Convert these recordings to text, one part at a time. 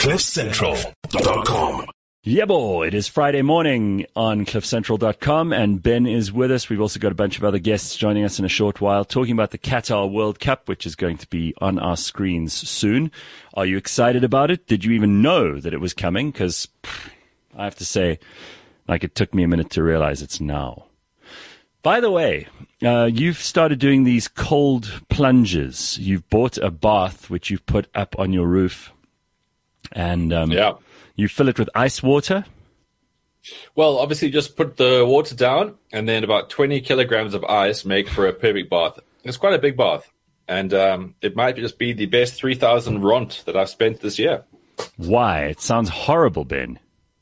CliffCentral.com. Yeah, boy, it is Friday morning on CliffCentral.com, and Ben is with us. We've also got a bunch of other guests joining us in a short while, talking about the Qatar World Cup, which is going to be on our screens soon. Are you excited about it? Did you even know that it was coming? Because I have to say, like, it took me a minute to realize it's now. By the way, you've started doing these cold plunges. You've bought a bath, which you've put up on your roof, and yeah. You fill it with ice water? Well, obviously just put the water down and then about 20 kilograms of ice make for a perfect bath. It's quite a big bath. And it might just be the best 3,000 rand that I've spent this year. Why? It sounds horrible, Ben.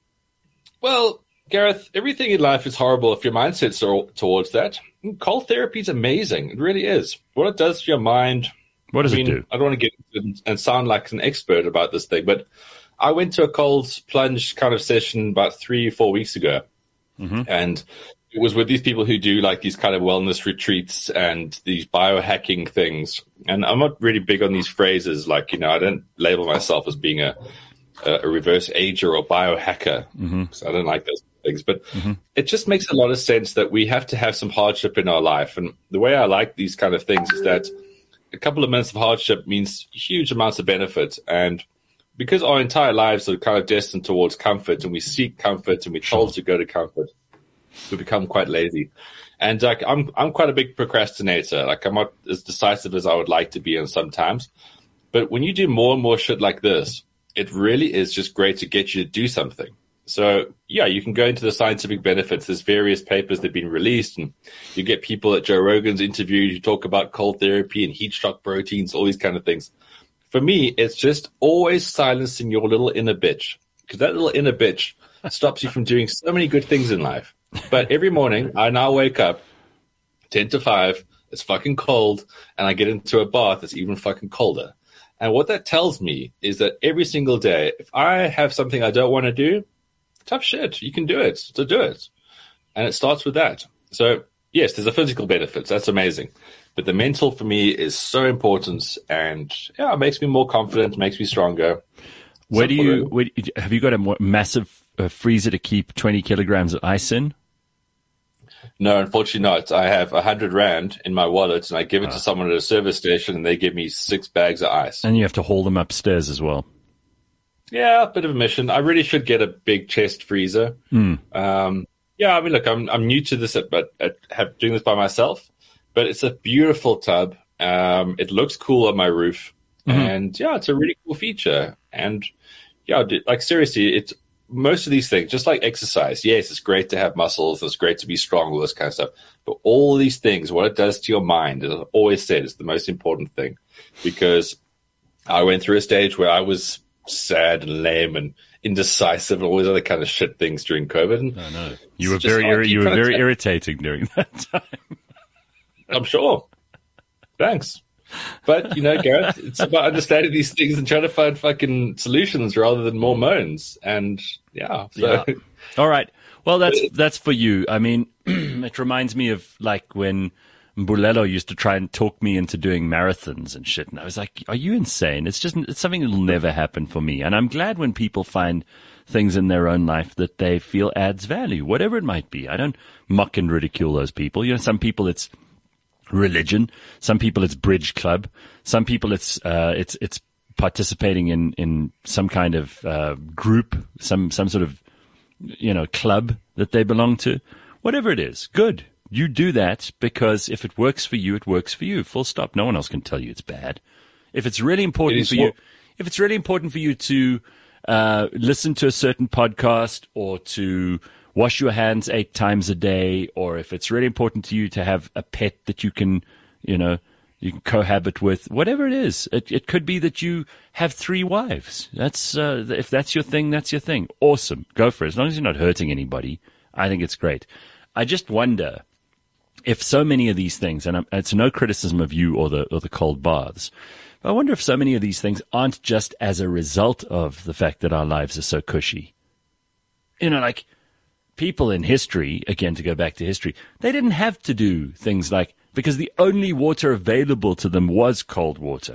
Well, Gareth, everything in life is horrible if your mindset's towards that. Cold therapy is amazing. It really is. What it does to your mind. What does it do? I don't want to get into it and sound like an expert about this thing, but I went to a cold plunge kind of session about 3-4 weeks ago. Mm-hmm. And it was with these people who do like these kind of wellness retreats and these biohacking things. And I'm not really big on these phrases. Like, I don't label myself as being a reverse ager or biohacker. Mm-hmm. So I don't like those things. But it just makes a lot of sense that we have to have some hardship in our life. And the way I like these kind of things is that a couple of minutes of hardship means huge amounts of benefit. And because our entire lives are kind of destined towards comfort, and we seek comfort, and we're told to go to comfort, we become quite lazy. And like, I'm quite a big procrastinator. Like, I'm not as decisive as I would like to be on sometimes. But when you do more and more shit like this, it really is just great to get you to do something. So yeah, you can go into the scientific benefits. There's various papers that have been released, and you get people at Joe Rogan's interview who talk about cold therapy and heat shock proteins, all these kind of things. For me, it's just always silencing your little inner bitch, because that little inner bitch stops you from doing so many good things in life. But every morning, I now wake up 10 to 5, it's fucking cold, and I get into a bath that's even fucking colder. And what that tells me is that every single day, if I have something I don't want to do, tough shit, you can do it, so do it. And it starts with that. So yes, there's a physical benefit. That's amazing. But the mental for me is so important, and yeah, it makes me more confident, makes me stronger. Have you got a massive freezer to keep 20 kilograms of ice in? No, unfortunately not. I have 100 rand in my wallet, and I give it to someone at a service station, and they give me 6 bags of ice. And you have to haul them upstairs as well. Yeah, a bit of a mission. I really should get a big chest freezer. Yeah, I mean, look, I'm new to this, but doing this by myself. But it's a beautiful tub. It looks cool on my roof. And yeah, it's a really cool feature. And yeah, like seriously, it's most of these things, just like exercise. Yes, it's great to have muscles. It's great to be strong, all this kind of stuff. But all these things, what it does to your mind, as I've always said, is the most important thing. Because I went through a stage where I was sad and lame and indecisive and all these other kind of shit things during COVID. And I know. You were very irritating during that time. I'm sure. Thanks. But, Gareth, it's about understanding these things and trying to find fucking solutions rather than more moans. And, yeah. So. Yeah. All right. Well, that's for you. I mean, it reminds me of, like, when Mbulelo used to try and talk me into doing marathons and shit. And I was like, are you insane? It's something that will never happen for me. And I'm glad when people find things in their own life that they feel adds value, whatever it might be. I don't mock and ridicule those people. Some people it's religion. Some people it's bridge club. Some people it's participating in some kind of group, some sort of club that they belong to. Whatever it is, good. You do that because if it works for you, it works for you. Full stop. No one else can tell you it's bad. If it's really important for you to listen to a certain podcast or to wash your hands 8 times a day, or if it's really important to you to have a pet that you can cohabit with, whatever it is. It could be that you have 3 wives. That's if that's your thing, that's your thing. Awesome. Go for it. As long as you're not hurting anybody, I think it's great. I just wonder if so many of these things, and it's no criticism of you or the cold baths, but I wonder if so many of these things aren't just as a result of the fact that our lives are so cushy. Like people in history, again, to go back to history, they didn't have to do things like, because the only water available to them was cold water.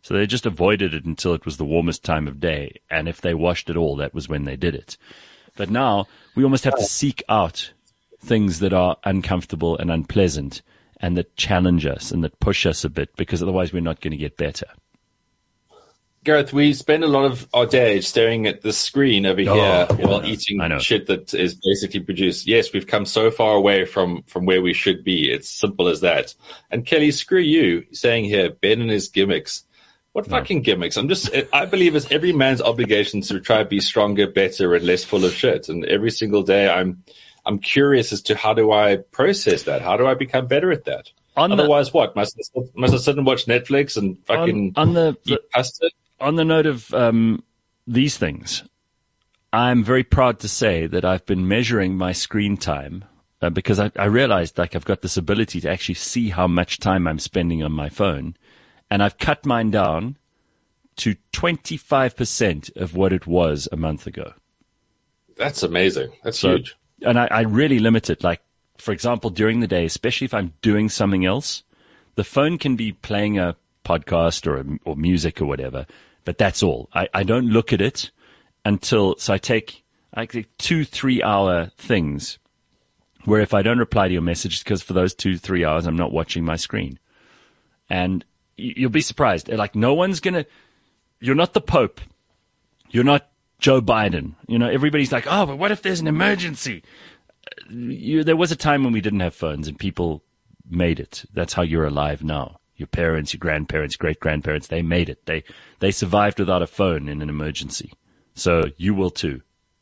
So they just avoided it until it was the warmest time of day. And if they washed at all, that was when they did it. But now we almost have to seek out things that are uncomfortable and unpleasant and that challenge us and that push us a bit, because otherwise we're not going to get better. Gareth, we spend a lot of our day staring at the screen over here while eating shit that is basically produced. Yes, we've come so far away from where we should be. It's simple as that. And Kelly, screw you, saying here, Ben and his gimmicks. What fucking gimmicks? I believe it's every man's obligation to try to be stronger, better, and less full of shit. And every single day I'm curious as to how do I process that? How do I become better at that? Otherwise, what? Must I sit and watch Netflix and fucking eat pasta? On the note of these things, I'm very proud to say that I've been measuring my screen time because I realized like I've got this ability to actually see how much time I'm spending on my phone, and I've cut mine down to 25% of what it was a month ago. That's amazing. That's huge. And I really limit it. Like, for example, during the day, especially if I'm doing something else, the phone can be playing a podcast or music or whatever, but that's all. I don't look at it until, so I take 2-3 hour things where if I don't reply to your message, because for those 2-3 hours, I'm not watching my screen. And you'll be surprised. Like, no one's you're not the Pope. You're not Joe Biden. You know, everybody's like, oh, but what if there's an emergency? There was a time when we didn't have phones and people made it. That's how you're alive now. Your parents, your grandparents, great-grandparents, they made it. They survived without a phone in an emergency. So you will too.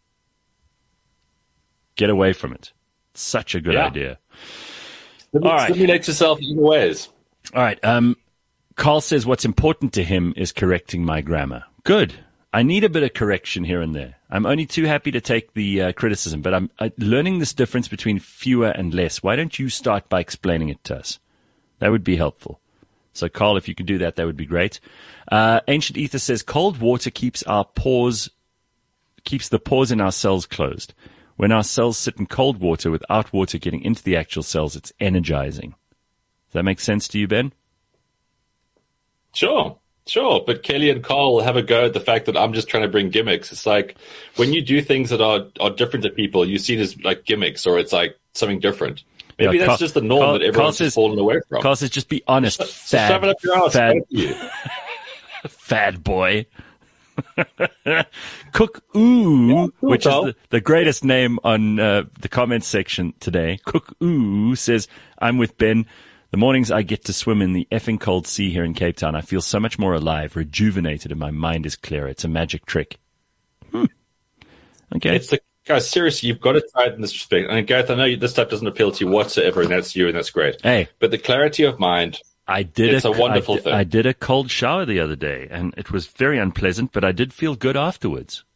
Get away from it. It's such a good idea. All right. Stimulate yourself in ways. All right. Carl says what's important to him is correcting my grammar. Good. I need a bit of correction here and there. I'm only too happy to take the criticism, but I'm learning this difference between fewer and less. Why don't you start by explaining it to us? That would be helpful. So, Carl, if you could do that, that would be great. Ancient Ether says cold water keeps the pores in our cells closed. When our cells sit in cold water without water getting into the actual cells, it's energizing. Does that make sense to you, Ben? Sure. But Kelly and Carl have a go at the fact that I'm just trying to bring gimmicks. It's like when you do things that are different to people, you see it as like gimmicks or it's like something different. Maybe that's just the norm that everyone's just fallen away from. Carl says, just be honest, shove it up your ass. Fad boy. Cook Ooh, which is the greatest name on the comments section today. Cook Ooh says, I'm with Ben. The mornings I get to swim in the effing cold sea here in Cape Town, I feel so much more alive, rejuvenated, and my mind is clear. It's a magic trick. Okay. Guys, seriously, you've got to try it in this respect. And Gareth, I know this stuff doesn't appeal to you whatsoever, and that's you, and that's great. Hey. But the clarity of mind, it's a wonderful thing. I did a cold shower the other day, and it was very unpleasant, but I did feel good afterwards.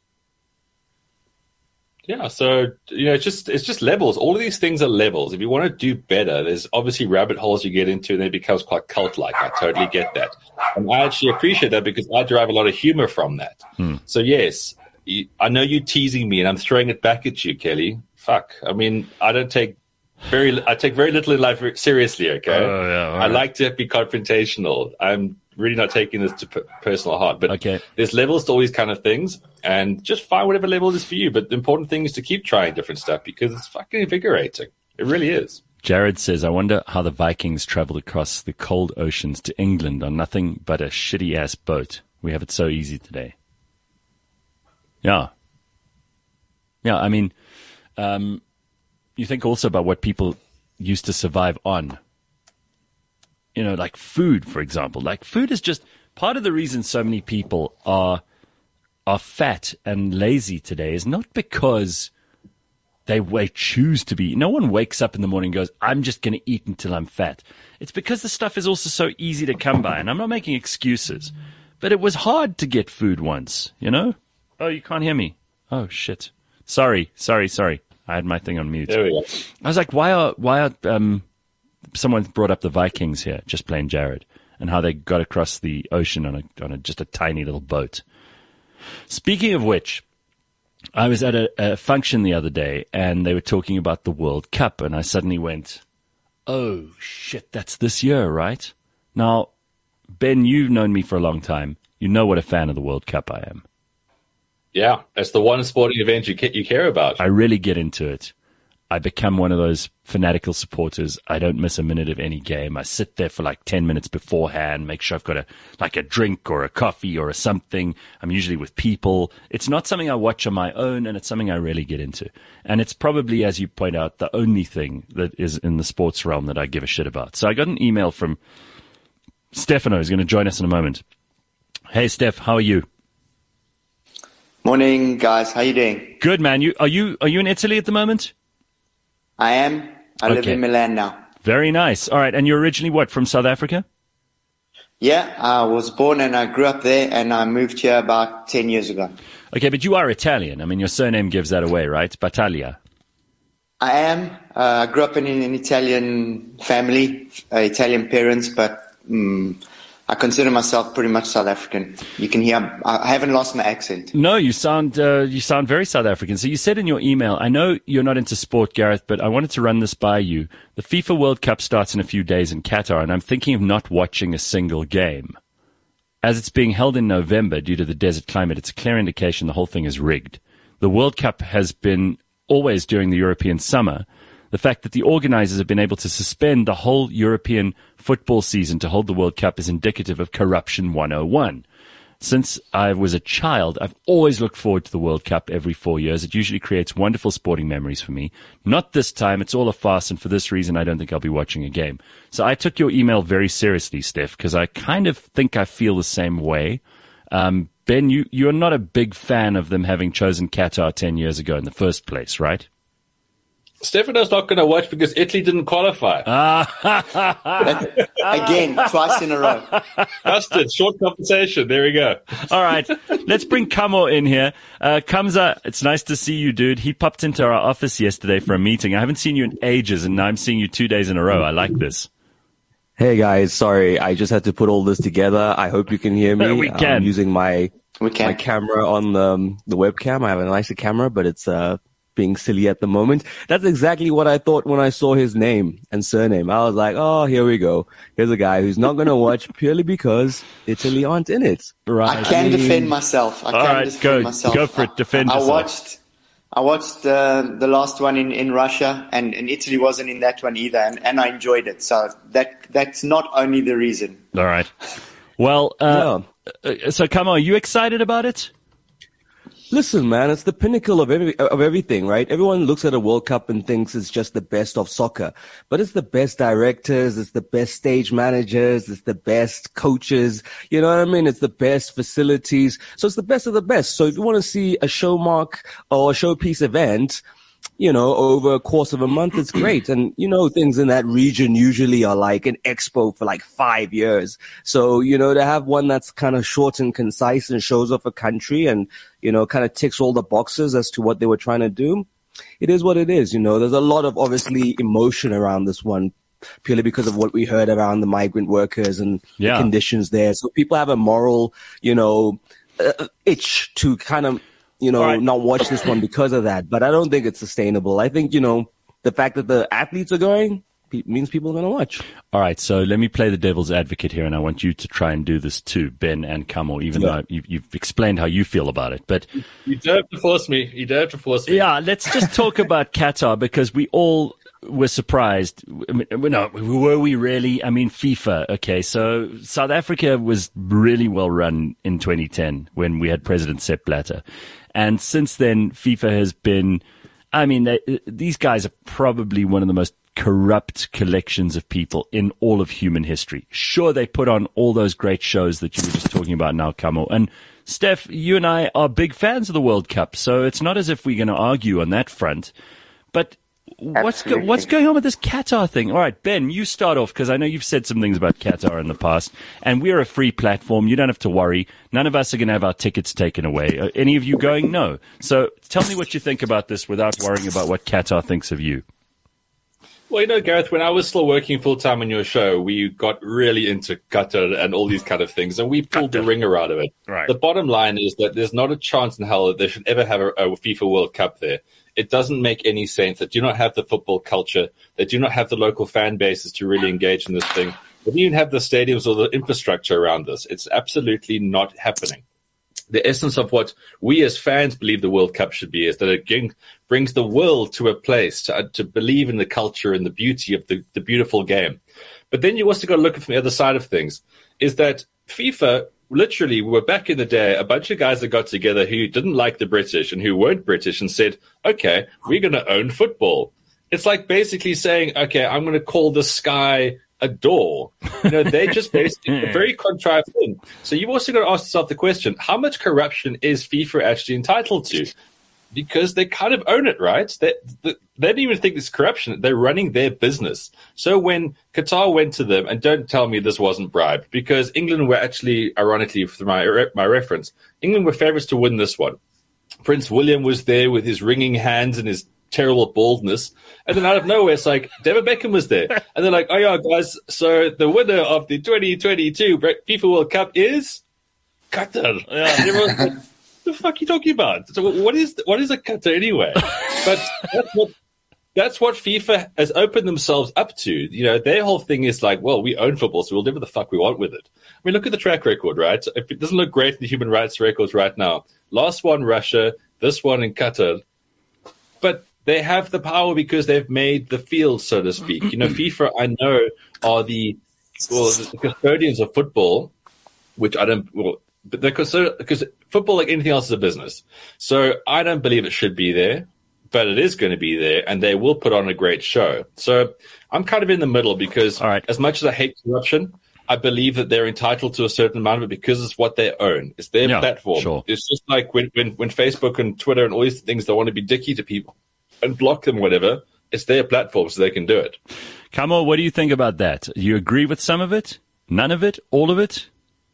Yeah, so, it's just levels. All of these things are levels. If you want to do better, there's obviously rabbit holes you get into, and it becomes quite cult-like. I totally get that. And I actually appreciate that because I derive a lot of humor from that. So, yes, I know you're teasing me, and I'm throwing it back at you, Kelly. Fuck. I mean, I take very little in life seriously, okay? Oh, yeah, right. I like to be confrontational. I'm really not taking this to personal heart. But there's levels to all these kind of things, and just find whatever level it is for you. But the important thing is to keep trying different stuff because it's fucking invigorating. It really is. Jared says, I wonder how the Vikings traveled across the cold oceans to England on nothing but a shitty-ass boat. We have it so easy today. Yeah. Yeah, I mean, you think also about what people used to survive on. Like food, for example. Like food is just part of the reason so many people are fat and lazy today is not because they choose to be. No one wakes up in the morning and goes, I'm just going to eat until I'm fat. It's because the stuff is also so easy to come by. And I'm not making excuses, but it was hard to get food once, Oh, you can't hear me. Oh, shit. Sorry. I had my thing on mute. There we go. I was like, why are someone brought up the Vikings here, just plain Jared, and how they got across the ocean on just a tiny little boat. Speaking of which, I was at a function the other day, and they were talking about the World Cup, and I suddenly went, oh, shit, that's this year, right? Now, Ben, you've known me for a long time. You know what a fan of the World Cup I am. Yeah, that's the one sporting event you care about. I really get into it. I become one of those fanatical supporters. I don't miss a minute of any game. I sit there for like 10 minutes beforehand, make sure I've got a drink or a coffee or a something. I'm usually with people. It's not something I watch on my own, and it's something I really get into. And it's probably, as you point out, the only thing that is in the sports realm that I give a shit about. So I got an email from Stefano, who's going to join us in a moment. Hey, Steph, how are you? Morning, guys. How you doing? Good, man. Are you in Italy at the moment? I am. I live in Milan now. Very nice. All right. And you're originally what, from South Africa? Yeah, I was born and I grew up there, and I moved here about 10 years ago. Okay, but you are Italian. I mean, your surname gives that away, right? Battaglia. I am. I grew up in an Italian family, Italian parents, but I consider myself pretty much South African. You can hear I haven't lost my accent. No, you sound very South African. So you said in your email, I know you're not into sport, Gareth, but I wanted to run this by you. The FIFA World Cup starts in a few days in Qatar, and I'm thinking of not watching a single game. As it's being held in November due to the desert climate, it's a clear indication the whole thing is rigged. The World Cup has been always during the European summer. The fact that the organizers have been able to suspend the whole European football season to hold the World Cup is indicative of corruption 101. Since I was a child, I've always looked forward to the World Cup every 4 years. It usually creates wonderful sporting memories for me. Not this time. It's all a farce, and for this reason, I don't think I'll be watching a game. So I took your email very seriously, Steph, because I kind of think I feel the same way. Ben, you're not a big fan of them having chosen Qatar 10 years ago in the first place, right? Stefano's not going to watch because Italy didn't qualify. Again, twice in a row. Busted. Short compensation. There we go. All right. Let's bring Kamo in here. Kamza, it's nice to see you, dude. He popped into our office yesterday for a meeting. I haven't seen you in ages, and now I'm seeing you 2 days in a row. I like this. Hey, guys. Sorry, I just had to put all this together. I hope you can hear me. We can. I'm using my camera on the webcam. I have a nicer camera, but it's being silly at the moment. That's exactly what I thought when I saw his name and surname. I was like, oh, here we go. Here's a guy who's not going to watch purely because Italy aren't in it. Right. I can defend myself. Go for it. Defend yourself. I watched the last one in Russia, and Italy wasn't in that one either, and I enjoyed it. So that's not only the reason. All right. Well, so come on, are you excited about it? Listen, man, it's the pinnacle of everything, right? Everyone looks at a World Cup and thinks it's just the best of soccer, but it's the best directors, it's the best stage managers, it's the best coaches. You know what I mean? It's the best facilities. So it's the best of the best. So if you want to see a show mark or a showpiece event, you know, over a course of a month, it's great. And, you know, things in that region usually are like an expo for like 5 years. So, you know, to have one that's kind of short and concise and shows off a country and, you know, kind of ticks all the boxes as to what they were trying to do, it is what it is. You know, there's a lot of obviously emotion around this one purely because of what we heard around the migrant workers and the conditions there. So people have a moral, you know, itch to kind of, you know, not watch this one because of that. But I don't think it's sustainable. I think, you know, the fact that the athletes are going means people are going to watch. All right. So let me play the devil's advocate here, and I want you to try and do this too, Ben and Kamo, even though you've explained how you feel about it. But you don't have to force me. Yeah, let's just talk about Qatar, because we all were surprised. Were we really? I mean, FIFA. Okay, so South Africa was really well run in 2010 when we had President Sepp Blatter. And since then, FIFA has been, I mean, these guys are probably one of the most corrupt collections of people in all of human history. Sure, they put on all those great shows that you were just talking about now, Kamo. And Steph, you and I are big fans of the World Cup, so it's not as if we're going to argue on that front. But what's going on with this Qatar thing? All right, Ben, you start off, because I know you've said some things about Qatar in the past, and we're a free platform. You don't have to worry. None of us are going to have our tickets taken away. Are any of you going? No. So tell me what you think about this without worrying about what Qatar thinks of you. Well, you know, Gareth, when I was still working full-time on your show, we got really into Qatar and all these kind of things, and we pulled the ringer out of it. Right. The bottom line is that there's not a chance in hell that they should ever have a FIFA World Cup there. It doesn't make any sense. They do not have the football culture. They do not have the local fan bases to really engage in this thing. They don't even have the stadiums or the infrastructure around this. It's absolutely not happening. The essence of what we as fans believe the World Cup should be is that it brings the world to a place to believe in the culture and the beauty of the beautiful game. But then you also got to look at from the other side of things, is that FIFA, literally, we were back in the day, a bunch of guys that got together who didn't like the British and who weren't British and said, okay, we're going to own football. It's like basically saying, okay, I'm going to call the sky a door. They just basically a very contrived thing. So you've also got to ask yourself the question, how much corruption is FIFA actually entitled to? Because they kind of own it, right? They don't even think it's corruption. They're running their business. So when Qatar went to them, and don't tell me this wasn't bribed, because England were actually, ironically, for my reference, England were favourites to win this one. Prince William was there with his ringing hands and his terrible baldness. And then out of nowhere, it's like David Beckham was there. And they're like, oh, yeah, guys, so the winner of the 2022 FIFA World Cup is Qatar. Yeah, everyone's like, the fuck are you talking about? So what is a Qatar anyway? But that's what FIFA has opened themselves up to. Their whole thing is like, well, we own football, so we'll do whatever the fuck we want with it. I mean, look at the track record, right? If it doesn't look great in the human rights records right now, last one Russia, this one in Qatar, but they have the power because they've made the field, so to speak. FIFA, I know, are the custodians of football, which I don't. Well, but they're because football, like anything else, is a business. So I don't believe it should be there, but it is going to be there, and they will put on a great show. So I'm kind of in the middle because, as much as I hate corruption, I believe that they're entitled to a certain amount of it because it's what they own. It's their platform. Sure. It's just like when Facebook and Twitter and all these things, they want to be dicky to people and block them, whatever. It's their platform, so they can do it. Kamo, what do you think about that? You agree with some of it? None of it? All of it?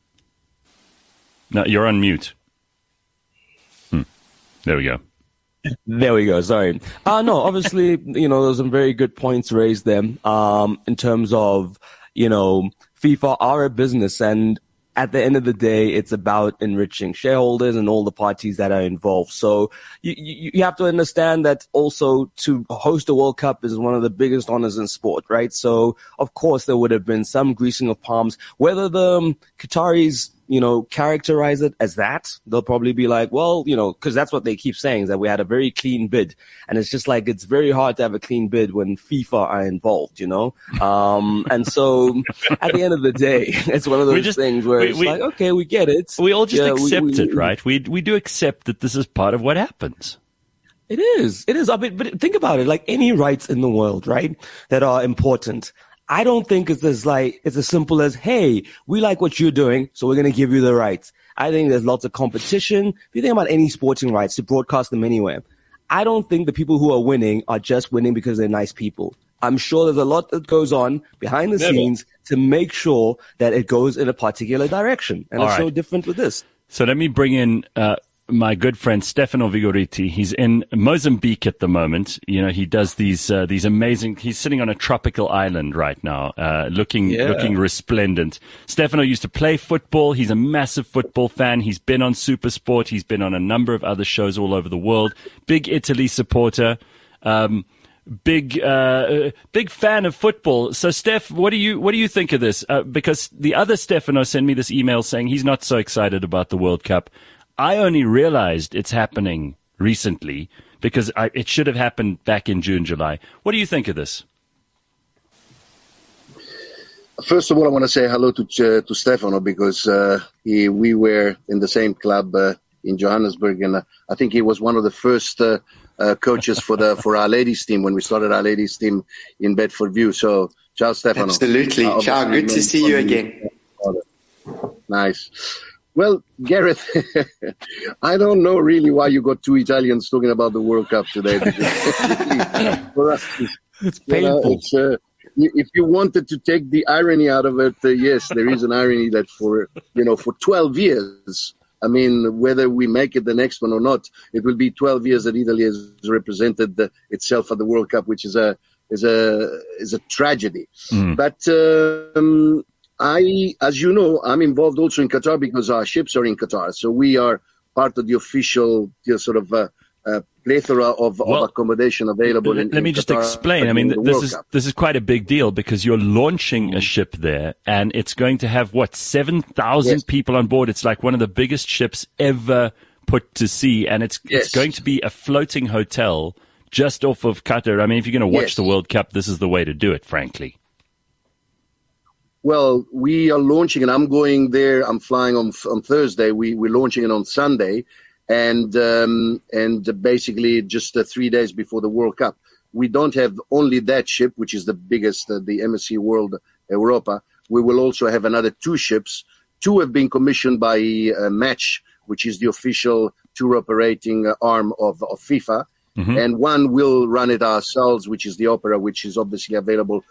No, you're on mute. There we go. There we go. Sorry. No, obviously, there's some very good points raised there, in terms of, FIFA are a business, and at the end of the day, it's about enriching shareholders and all the parties that are involved. So you have to understand that also to host a World Cup is one of the biggest honors in sport, right? So of course there would have been some greasing of palms. Whether the Qataris, characterize it as that, they'll probably be like, well, because that's what they keep saying, is that we had a very clean bid. And it's just like, it's very hard to have a clean bid when FIFA are involved, and so at the end of the day, it's one of those things where it's like, okay, we get it. We all just accept it, right? We do accept that this is part of what happens. It is. I mean, but think about it, like any rights in the world, right, that are important. I don't think it's as simple as, hey, we like what you're doing, so we're going to give you the rights. I think there's lots of competition. If you think about any sporting rights to broadcast them anywhere, I don't think the people who are winning are just winning because they're nice people. I'm sure there's a lot that goes on behind the scenes to make sure that it goes in a particular direction. And it's so different with this. So let me bring in my good friend Stefano Vigoriti. He's in Mozambique at the moment. He does these amazing. He's sitting on a tropical island right now, looking resplendent. Stefano used to play football. He's a massive football fan. He's been on SuperSport. He's been on a number of other shows all over the world. Big Italy supporter. Big fan of football. So, Steph, what do you think of this? Because the other Stefano sent me this email saying he's not so excited about the World Cup. I only realized it's happening recently because it should have happened back in June, July. What do you think of this? First of all, I want to say hello to Stefano because we were in the same club in Johannesburg, and I think he was one of the first coaches for our ladies team when we started our ladies team in Bedford View. So, ciao, Stefano. Absolutely. Ciao. Good to see you again. Nice. Well, Gareth, I don't know really why you got two Italians talking about the World Cup today. For us, it's painful. If you wanted to take the irony out of it, yes, there is an irony that for 12 years, I mean, whether we make it the next one or not, it will be 12 years that Italy has represented itself at the World Cup, which is a tragedy. But as you know, I'm involved also in Qatar because our ships are in Qatar. So we are part of the official sort of plethora of accommodation available. Let me just explain. I mean, this is quite a big deal because you're launching a ship there, and it's going to have 7,000 people on board. It's like one of the biggest ships ever put to sea, and it's going to be a floating hotel just off of Qatar. I mean, if you're going to watch the World Cup, this is the way to do it, frankly. Well, we are launching, and I'm going there. I'm flying on Thursday. We're launching it on Sunday, and basically just 3 days before the World Cup. We don't have only that ship, which is the biggest, the MSC World Europa. We will also have another 2 ships. 2 have been commissioned by Match, which is the official tour operating arm of FIFA, and 1 will run it ourselves, which is the Opera, which is obviously available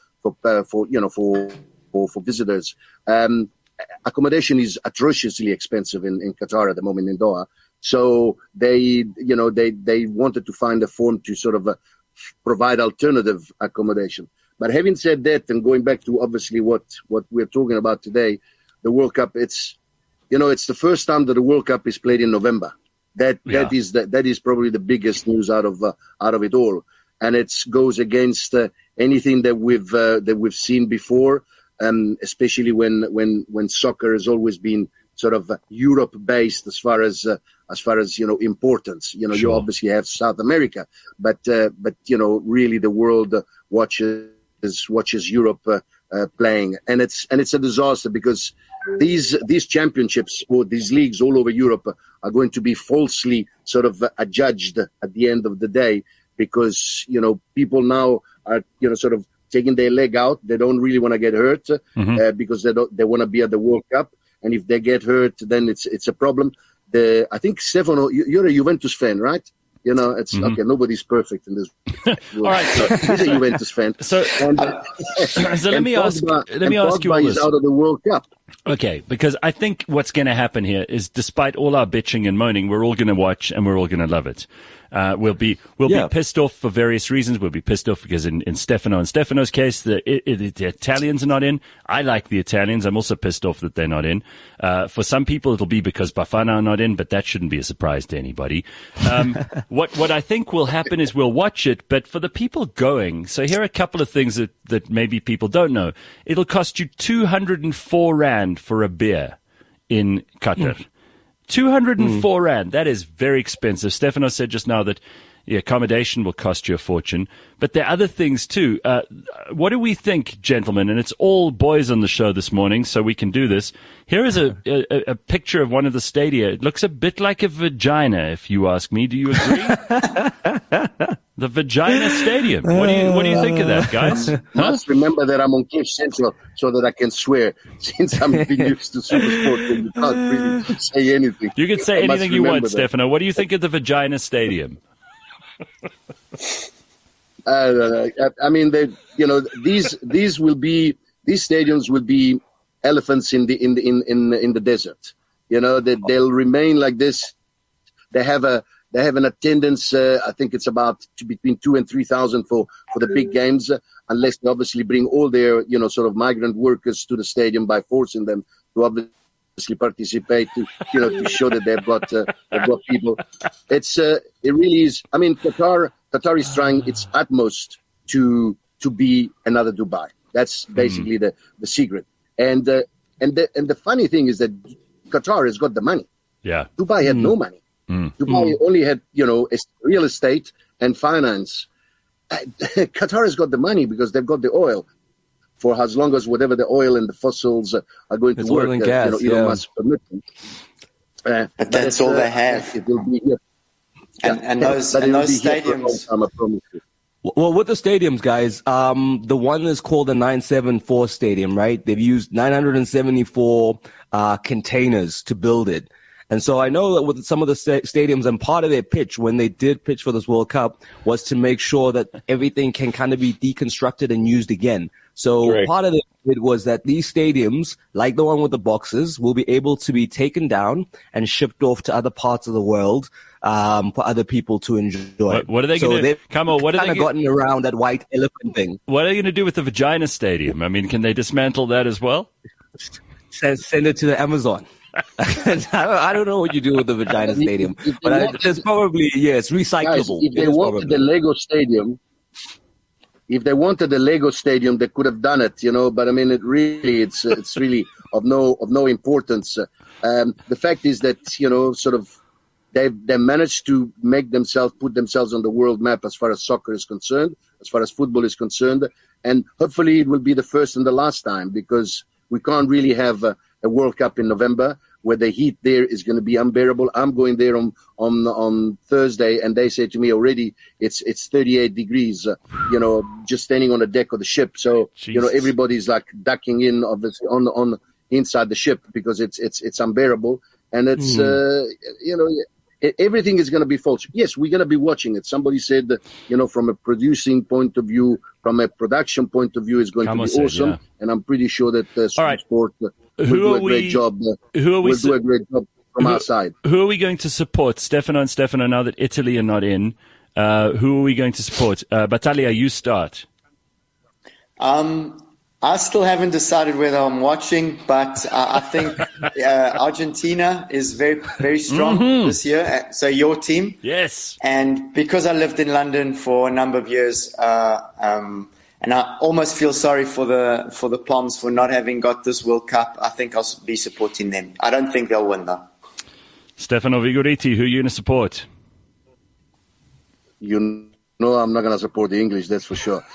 for visitors. Accommodation is atrociously expensive in Qatar at the moment, in Doha. So they wanted to find a form to sort of provide alternative accommodation. But having said that, and going back to obviously what we're talking about today, the World Cup, it's the first time that the World Cup is played in November. That is probably the biggest news out of it all, and it goes against anything that we've seen before. Especially when soccer has always been sort of Europe based as far as importance. You obviously have South America, but really the world watches Europe playing, and it's a disaster because these championships or these leagues all over Europe are going to be falsely sort of adjudged at the end of the day because people now are sort of taking their leg out. They don't really want to get hurt because they want to be at the World Cup. And if they get hurt, then it's a problem. I think Stefano, you're a Juventus fan, right? It's okay. Nobody's perfect in this. All right, so he's a Juventus fan. So let me ask you all this. He's out of the World Cup. Okay, because I think what's going to happen here is, despite all our bitching and moaning, we're all going to watch and we're all going to love it. We'll be pissed off for various reasons. We'll be pissed off because in Stefano and Stefano's case, the Italians are not in. I like the Italians. I'm also pissed off that they're not in. For some people, it'll be because Bafana are not in, but that shouldn't be a surprise to anybody. What I think will happen is we'll watch it, but for the people going, so here are a couple of things that maybe people don't know. It'll cost you 204 Rand for a beer in Qatar. 204 Rand. That is very expensive. Stefano said just now that the accommodation will cost you a fortune. But there are other things too. What do we think, gentlemen? And it's all boys on the show this morning, so we can do this. Here is a picture of one of the stadia. It looks a bit like a vagina, if you ask me. Do you agree? The Vagina Stadium. What do you think of that, guys? Must remember that I'm on Cliff Central so that I can swear, since I'm being used to Supersport and you can't really say anything. You can say anything you want, Stefano. What do you think of the Vagina Stadium? I mean, these stadiums will be elephants in the desert. They'll remain like this. They have an attendance. I think it's about between 2,000 and 3,000 for the big games, unless they obviously bring all their sort of migrant workers to the stadium by forcing them to obviously participate to show that they've got people. It really is. I mean, Qatar is trying its utmost to be another Dubai. That's basically the secret. And the funny thing is that Qatar has got the money. Yeah. Dubai had no money. Dubai only had, real estate and finance. Qatar has got the money because they've got the oil for as long as whatever the oil and the fossils are going to work. Oil and gas, Elon Musk permit them. But that's all they have. It will be, and those stadiums. I promise you. Well, with the stadiums, guys, the one is called the 974 Stadium, right? They've used 974 containers to build it. And so I know that with some of the stadiums, and part of their pitch when they did pitch for this World Cup was to make sure that everything can kind of be deconstructed and used again. So part of it was that these stadiums, like the one with the boxes, will be able to be taken down and shipped off to other parts of the world for other people to enjoy. What are they going to do? Come on, what are they gotten around that white elephant thing? What are they going to do with the Vagina Stadium? I mean, can they dismantle that as well? Send it to the Amazon. I don't know what you do with the Vagina Stadium, but there's probably, it's recyclable. Guys, if they wanted the Lego Stadium, they could have done it, But I mean, it's really of no importance. The fact is that sort of they managed to put themselves on the world map as far as soccer is concerned, as far as football is concerned, and hopefully it will be the first and the last time, because we can't really have a World Cup in November where the heat there is going to be unbearable. I'm going there on Thursday, and they say to me already it's 38 degrees, just standing on the deck of the ship. So Jesus. Everybody's like ducking in obviously on inside the ship because it's unbearable, and it's everything is going to be false. Yes, we're going to be watching it. Somebody said that, from a producing point of view, from a production point of view, it's going to be awesome. Yeah. And I'm pretty sure that Sport will do a great job. We'll do a great job from our side. Who are we going to support? Stefano and Stefano, now that Italy are not in, who are we going to support? Battaglia, you start. I still haven't decided whether I'm watching, but I think Argentina is very, very strong this year. So your team. Yes. And because I lived in London for a number of years, and I almost feel sorry for the Ploms for not having got this World Cup, I think I'll be supporting them. I don't think they'll win, though. Stefano Vigoriti, who are you going to support? I'm not going to support the English, that's for sure.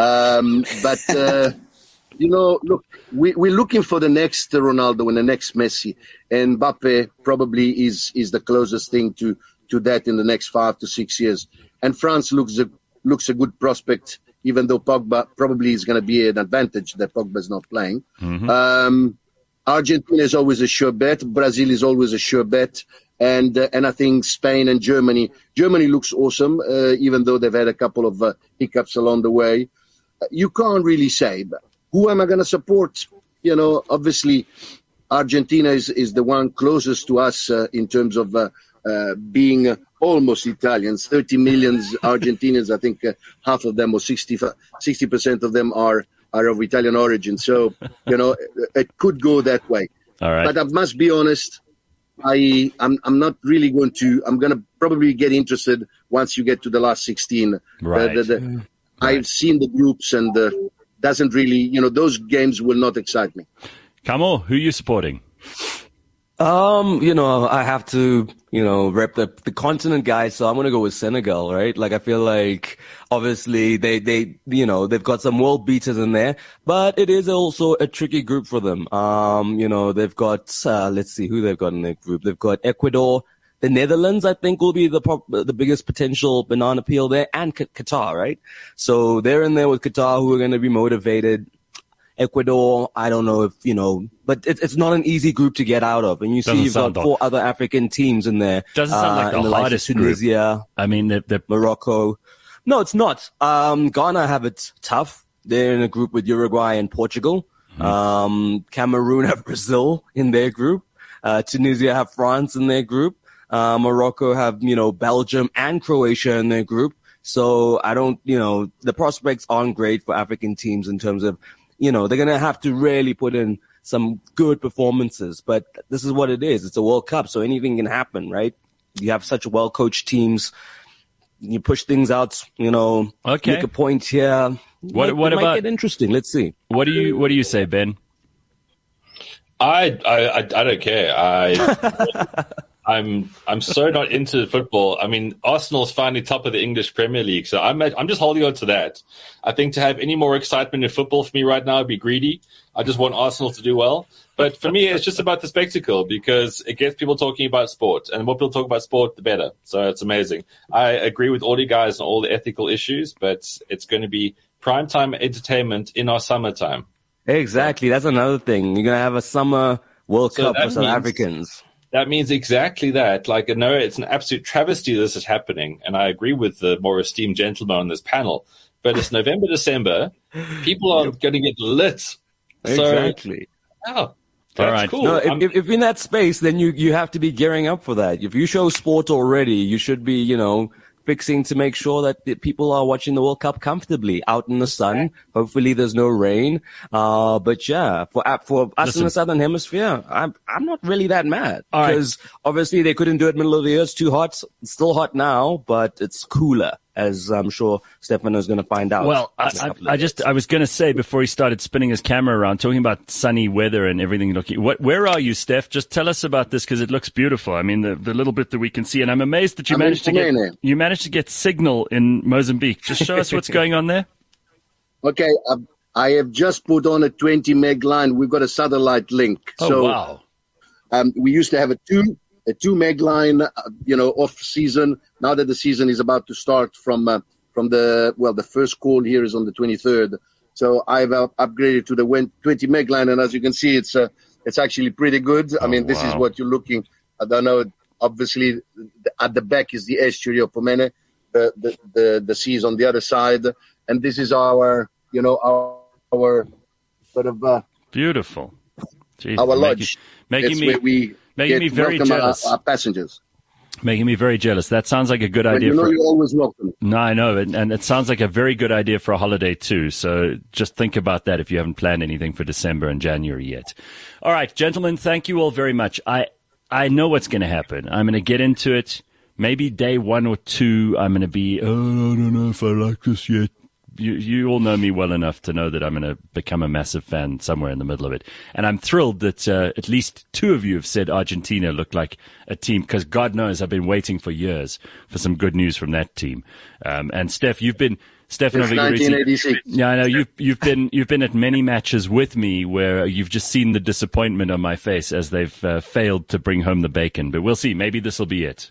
Look, we're looking for the next Ronaldo and the next Messi, and Mbappe probably is the closest thing to that in the next 5 to 6 years. And France looks a good prospect, even though Pogba probably is going to be an advantage that Pogba is not playing. Mm-hmm. Argentina is always a sure bet. Brazil is always a sure bet. And I think Spain and Germany looks awesome, even though they've had a couple of hiccups along the way. You can't really say, but who am I going to support? Obviously, Argentina is the one closest to us in terms of being almost Italians. 30 million Argentinians, I think half of them or 60% of them are of Italian origin. So, it could go that way. All right. But I must be honest, I'm not really going to. I'm going to probably get interested once you get to the last 16. Right. I've seen the groups and doesn't really, those games will not excite me. Kamo, who are you supporting? I have to, rep the continent guys, so I'm going to go with Senegal, right? Like, I feel like, obviously, they've got some world beaters in there, but it is also a tricky group for them. They've got, let's see who they've got in their group. They've got Ecuador. The Netherlands, I think, will be the biggest potential banana peel there, and Qatar, right? So they're in there with Qatar, who are going to be motivated. Ecuador, I don't know if, but it's not an easy group to get out of. And you've got 4 other African teams in there. Doesn't sound like the hardest Tunisia, group. I mean, Morocco. No, it's not. Ghana have it tough. They're in a group with Uruguay and Portugal. Mm-hmm. Cameroon have Brazil in their group. Tunisia have France in their group. Morocco have, Belgium and Croatia in their group. So I don't, the prospects aren't great for African teams in terms of, they're going to have to really put in some good performances. But this is what it is. It's a World Cup, so anything can happen, right? You have such well-coached teams. You push things out, make a point here. What might about get interesting? Let's see. What do you say, Ben? I don't care. I'm so not into football. I mean, Arsenal's finally top of the English Premier League, so I'm just holding on to that. I think to have any more excitement in football for me right now would be greedy. I just want Arsenal to do well. But for me, it's just about the spectacle because it gets people talking about sport. And the more people talk about sport, the better. So it's amazing. I agree with all you guys on all the ethical issues, but it's going to be primetime entertainment in our summertime. Exactly. That's another thing. You're going to have a summer World Cup for South Africans. That means exactly that. Like, no, it's an absolute travesty this is happening. And I agree with the more esteemed gentleman on this panel. But it's November, December. People are going to get lit. Exactly. So, that's cool. No, if in that space, then you have to be gearing up for that. If you show sport already, you should be, fixing to make sure that the people are watching the World Cup comfortably out in the sun. Hopefully there's no rain. But yeah, for us in the Southern Hemisphere, I'm not really that mad. Because obviously they couldn't do it middle of the year. It's too hot. It's still hot now, but it's cooler, as I'm sure Stefano's going to find out. Well, I was going to say before he started spinning his camera around, talking about sunny weather and everything. Where are you, Steph? Just tell us about this because it looks beautiful. I mean, the little bit that we can see, and I'm amazed that you managed to get signal in Mozambique. Just show us what's going on there. Okay, I have just put on a 20 meg line. We've got a satellite link. Oh, wow. We used to have a 2 meg line, off season. Now that the season is about to start from the first call here is on the 23rd. So I've upgraded to the 20 meg line, and as you can see, it's actually pretty good. I mean, this is what you're looking. I don't know. Obviously, at the back is the estuary of Pomene. The sea is on the other side, and this is our sort of beautiful. Jeez, our lodge. Making me very jealous. Our passengers. Making me very jealous. That sounds like a good idea. You're always welcome. No, I know. And it sounds like a very good idea for a holiday too. So just think about that if you haven't planned anything for December and January yet. All right, gentlemen, thank you all very much. I know what's going to happen. I'm going to get into it. Maybe day 1 or 2, I'm going to be, I don't know if I like this yet. You all know me well enough to know that I'm going to become a massive fan somewhere in the middle of it. And I'm thrilled that at least 2 of you have said Argentina looked like a team, because God knows I've been waiting for years for some good news from that team. And Steph, you've been Stefano Vigoriti. 1986. Yeah, I know you've been at many matches with me where you've just seen the disappointment on my face as they've failed to bring home the bacon. But we'll see. Maybe this will be it.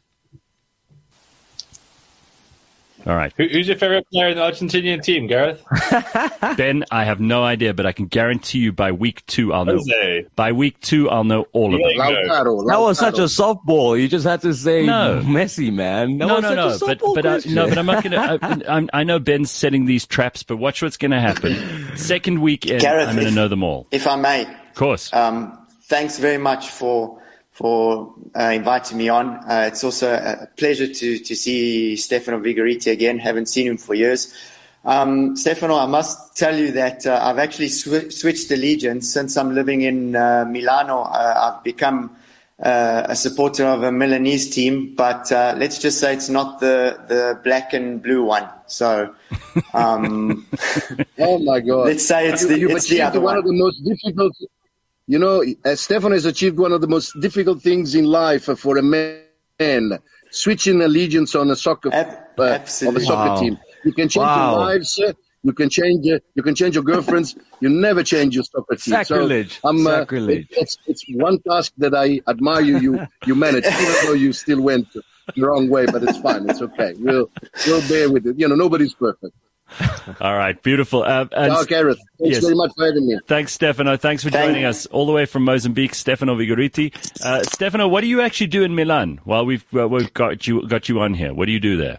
All right. Who's your favorite player in the Argentinian team, Gareth? Ben, I have no idea, but I can guarantee you by week 2 I'll know. Jose. By week 2 I'll know all of them. Lautaro. That was such a softball. You just had to say No. Messi, man. No. But I'm not gonna. I know Ben's setting these traps, but watch what's gonna happen. Second week in, Gareth, I'm gonna know them all. If I may. Of course. Thanks very much for inviting me on. It's also a pleasure to see Stefano Vigoriti again. Haven't seen him for years. Stefano, I must tell you that I've actually switched allegiance since I'm living in Milano. I've become a supporter of a Milanese team, but let's just say it's not the black and blue one. So, oh my God! Let's say it's the other one. Of the most difficult. Stefano has achieved one of the most difficult things in life for a man, switching allegiance on a soccer team. You can change your wives, you can change your girlfriends. You never change your soccer team. Sacrilege. So Sacrilege. It's one task that I admire you managed, even though you still went the wrong way. But it's fine. It's okay. We'll bear with it. Nobody's perfect. All right, beautiful. Gareth, thanks very much for having me. Thanks, Stefano. Thanks for joining us all the way from Mozambique, Stefano Vigoriti. Stefano, what do you actually do in Milan while we've got you on here? What do you do there?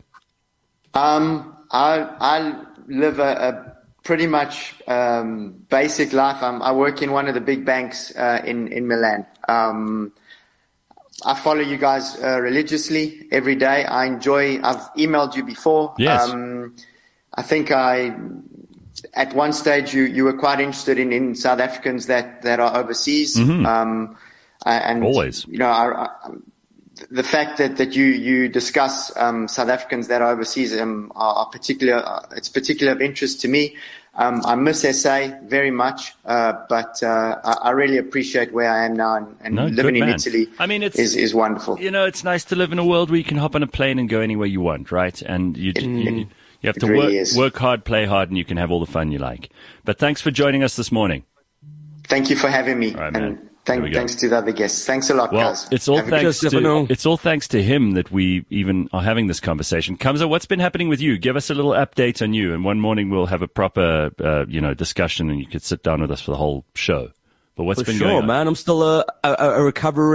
I live a pretty much basic life. I work in one of the big banks in Milan. I follow you guys religiously every day. I've emailed you before. Yes. I think at one stage you were quite interested in South Africans that are overseas. Mm-hmm. And always, the fact that you discuss South Africans that are overseas are it's particular of interest to me. I miss SA very much, but I really appreciate where I am now, and living in Italy. I mean, is wonderful. It's nice to live in a world where you can hop on a plane and go anywhere you want, right? And you have to work hard, play hard, and you can have all the fun you like. But thanks for joining us this morning. Thank you for having me. All right, man. Thanks to the other guests. Thanks a lot, guys. It's all thanks to him that we even are having this conversation. Kamza, what's been happening with you? Give us a little update on you, and one morning we'll have a proper, discussion, and you could sit down with us for the whole show. But what's been going on? Man, I'm still a recovering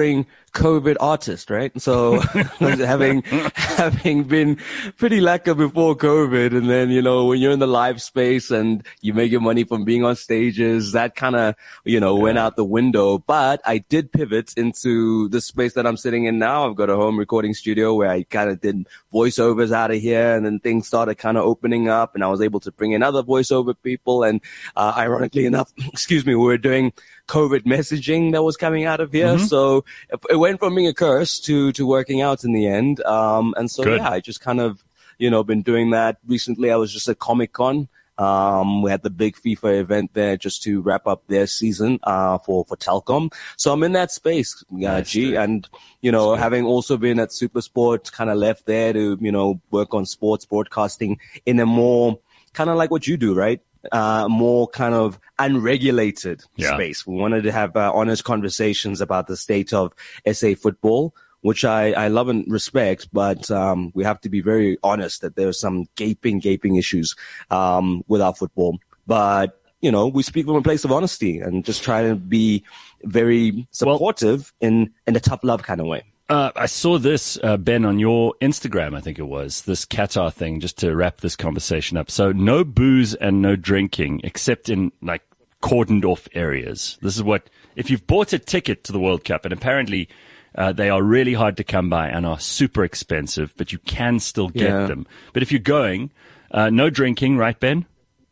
COVID artist, right? So having been pretty lacquer before COVID, and then, you know, when you're in the live space and you make your money from being on stages, that kind of, you know, went out the window. But I did pivot into the space that I'm sitting in now. I've got a home recording studio where I kind of did voiceovers out of here, and then things started kind of opening up, and I was able to bring in other voiceover people. And ironically enough, excuse me, we were doing COVID messaging that was coming out of here. So it went from being a curse to working out in the end. And so, Good. yeah, I just kind of, you know, been doing that. Recently, I was just at Comic-Con. We had the big FIFA event there just to wrap up their season, for Telkom. So I'm in that space, G. And, you know, having also been at Supersport, kind of left there to, you know, work on sports broadcasting in a more kind of like what you do, right? More kind of unregulated space. We wanted to have honest conversations about the state of SA football, which I love and respect, but we have to be very honest that there are some gaping issues with our football. But, you know, we speak from a place of honesty and just try to be very supportive in a tough love kind of way. I saw this, Ben, on your Instagram, I think it was, this Qatar thing, just to wrap this conversation up. So no booze and no drinking, except in, like, cordoned off areas. This is what, if you've bought a ticket to the World Cup, and apparently they are really hard to come by and are super expensive, but you can still get them. But if you're going, no drinking, right, Ben?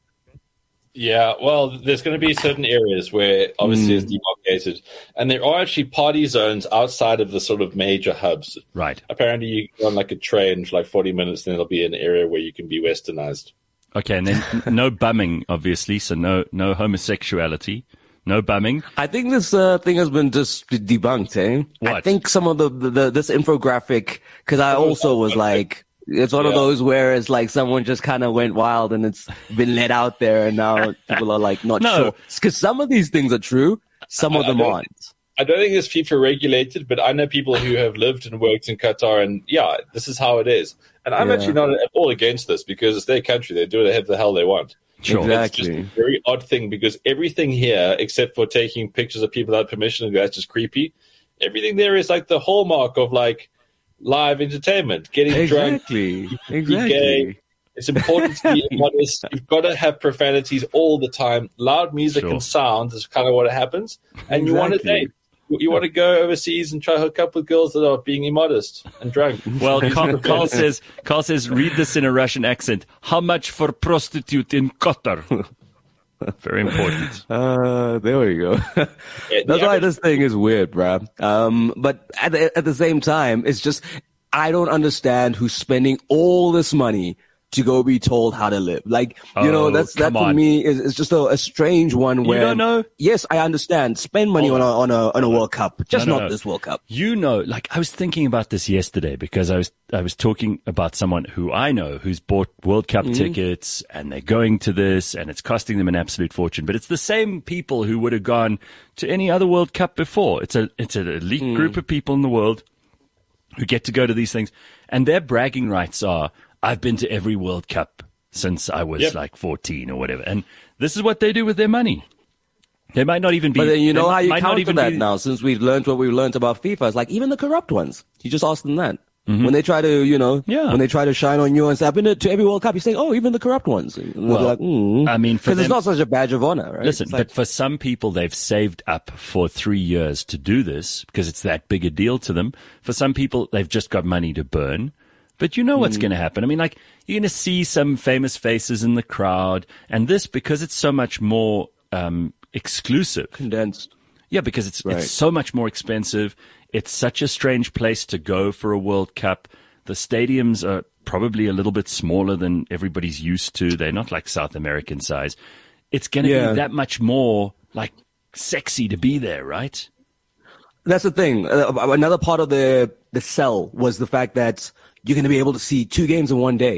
Yeah, well, there's going to be certain areas where obviously it's demarcated, and there are actually party zones outside of the sort of major hubs. Right. Apparently, you go on like a train for like 40 minutes, and there'll be an area where you can be westernized. Okay, and then no bumming, obviously, so no homosexuality, no bumming. I think this thing has been just debunked, eh? What? I think some of this infographic, because I also was like, it's one of those where it's like someone just kind of went wild and it's been let out there, and now people are like not sure. Because some of these things are true, some of them aren't. I don't think it's FIFA regulated, but I know people who have lived and worked in Qatar, and this is how it is. And I'm actually not at all against this because it's their country. They do whatever the hell they want. Sure. Exactly. It's just a very odd thing because everything here, except for taking pictures of people without permission, that's just creepy. Everything there is like the hallmark of like live entertainment, getting drunk, be gay. It's important to be modest. You've got to have profanities all the time. Loud music and sound is kind of what happens. And you want to date. You want to go overseas and try to hook up with girls that are being immodest and drunk. Well, Carl says, read this in a Russian accent. How much for prostitute in Qatar? Very important. There we go. That's why this thing is weird, bruh. But at the same time, it's just, I don't understand who's spending all this money to go be told how to live. Like, you know, that for me is just a strange one where, you don't know? Yes, I understand. Spend money on a World Cup, just not this World Cup. You know, like I was thinking about this yesterday because I was talking about someone who I know who's bought World Cup tickets and they're going to this and it's costing them an absolute fortune. But it's the same people who would have gone to any other World Cup before. It's an elite group of people in the world who get to go to these things, and their bragging rights are, I've been to every World Cup since I was like 14 or whatever. And this is what they do with their money. They might not even be. But then you know how you counter that now, since we've learned what we've learned about FIFA. It's like even the corrupt ones. You just ask them that. When they try to, you know, when they try to shine on you and say, I've been to every World Cup, you say, oh, even the corrupt ones. And they're like, I mean, because it's not such a badge of honor, right? Listen, but for some people, they've saved up for 3 years to do this because it's that big a deal to them. For some people, they've just got money to burn. But you know what's going to happen. I mean, like, you're going to see some famous faces in the crowd. And this, because it's so much more exclusive. Condensed. Yeah, because it's so much more expensive. It's such a strange place to go for a World Cup. The stadiums are probably a little bit smaller than everybody's used to. They're not like South American size. It's going to be that much more, like, sexy to be there, right? That's the thing. Another part of the sell was the fact that you're going to be able to see 2 games in one day.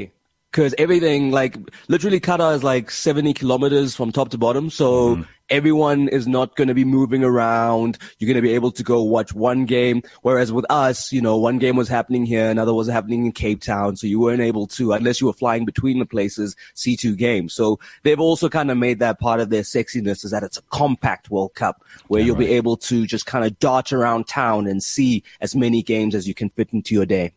Because everything, like, literally Qatar is like 70 kilometers from top to bottom. So everyone is not going to be moving around. You're going to be able to go watch one game. Whereas with us, you know, one game was happening here, another was happening in Cape Town. So you weren't able to, unless you were flying between the places, see two games. So they've also kind of made that part of their sexiness, is that it's a compact World Cup where you'll be able to just kind of dart around town and see as many games as you can fit into your day.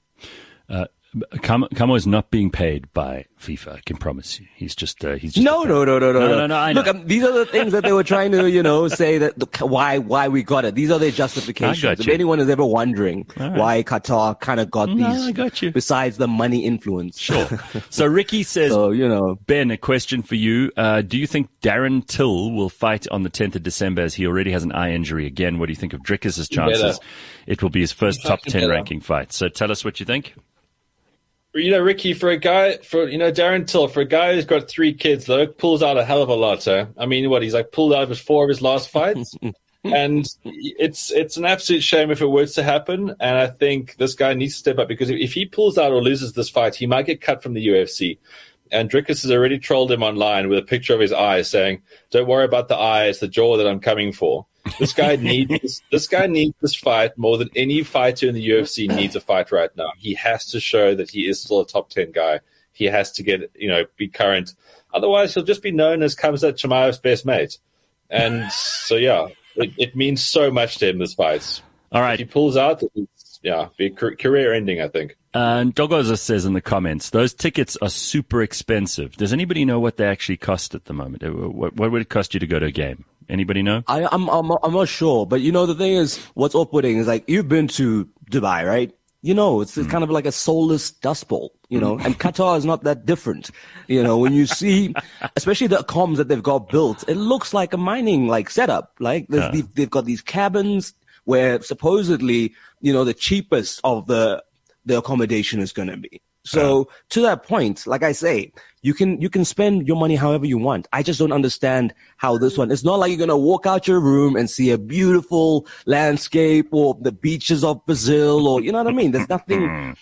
Kamo is not being paid by FIFA. I can promise you. He's just No. I know. Look, these are the things that they were trying to, you know, say that why we got it. These are their justifications. If anyone is ever wondering why Qatar kind of got these, I got you. Besides the money influence. Sure. So Ricky says, so, you know, Ben, a question for you. Do you think Darren Till will fight on the 10th of December, as he already has an eye injury again? What do you think of Drickus' chances? It will be his first top 10 ranking fight. So tell us what you think. You know, Ricky, Darren Till, for a guy who's got 3 kids, though, pulls out a hell of a lot. I mean, he's like pulled out of 4 of his last fights. And it's an absolute shame if it were to happen. And I think this guy needs to step up, because if he pulls out or loses this fight, he might get cut from the UFC. And Drickus has already trolled him online with a picture of his eye saying, "Don't worry about the eye, it's the jaw that I'm coming for." This guy needs this fight more than any fighter in the UFC needs a fight right now. He has to show that he is still a top 10 guy. He has to be current. Otherwise, he'll just be known as Khamzat Chimaev's best mate. And so, it means so much to him, this fight. All right. If he pulls out, be career ending, I think. And Dogoza says in the comments, those tickets are super expensive. Does anybody know what they actually cost at the moment? What would it cost you to go to a game? Anybody know? I'm not sure, but you know, the thing is, what's off-putting is, like, you've been to Dubai, right? You know, it's kind of like a soulless dust bowl, you know, and Qatar is not that different. You know, when you see, especially the comms that they've got built, it looks like a mining, like, setup. Like, they've got these cabins where supposedly, you know, the cheapest of the accommodation is going to be. So to that point, like I say, you can spend your money however you want. I just don't understand how this one, it's not like you're going to walk out your room and see a beautiful landscape or the beaches of Brazil, or, you know what I mean? There's nothing,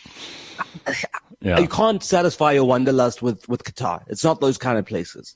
you can't satisfy your wanderlust with Qatar. It's not those kind of places.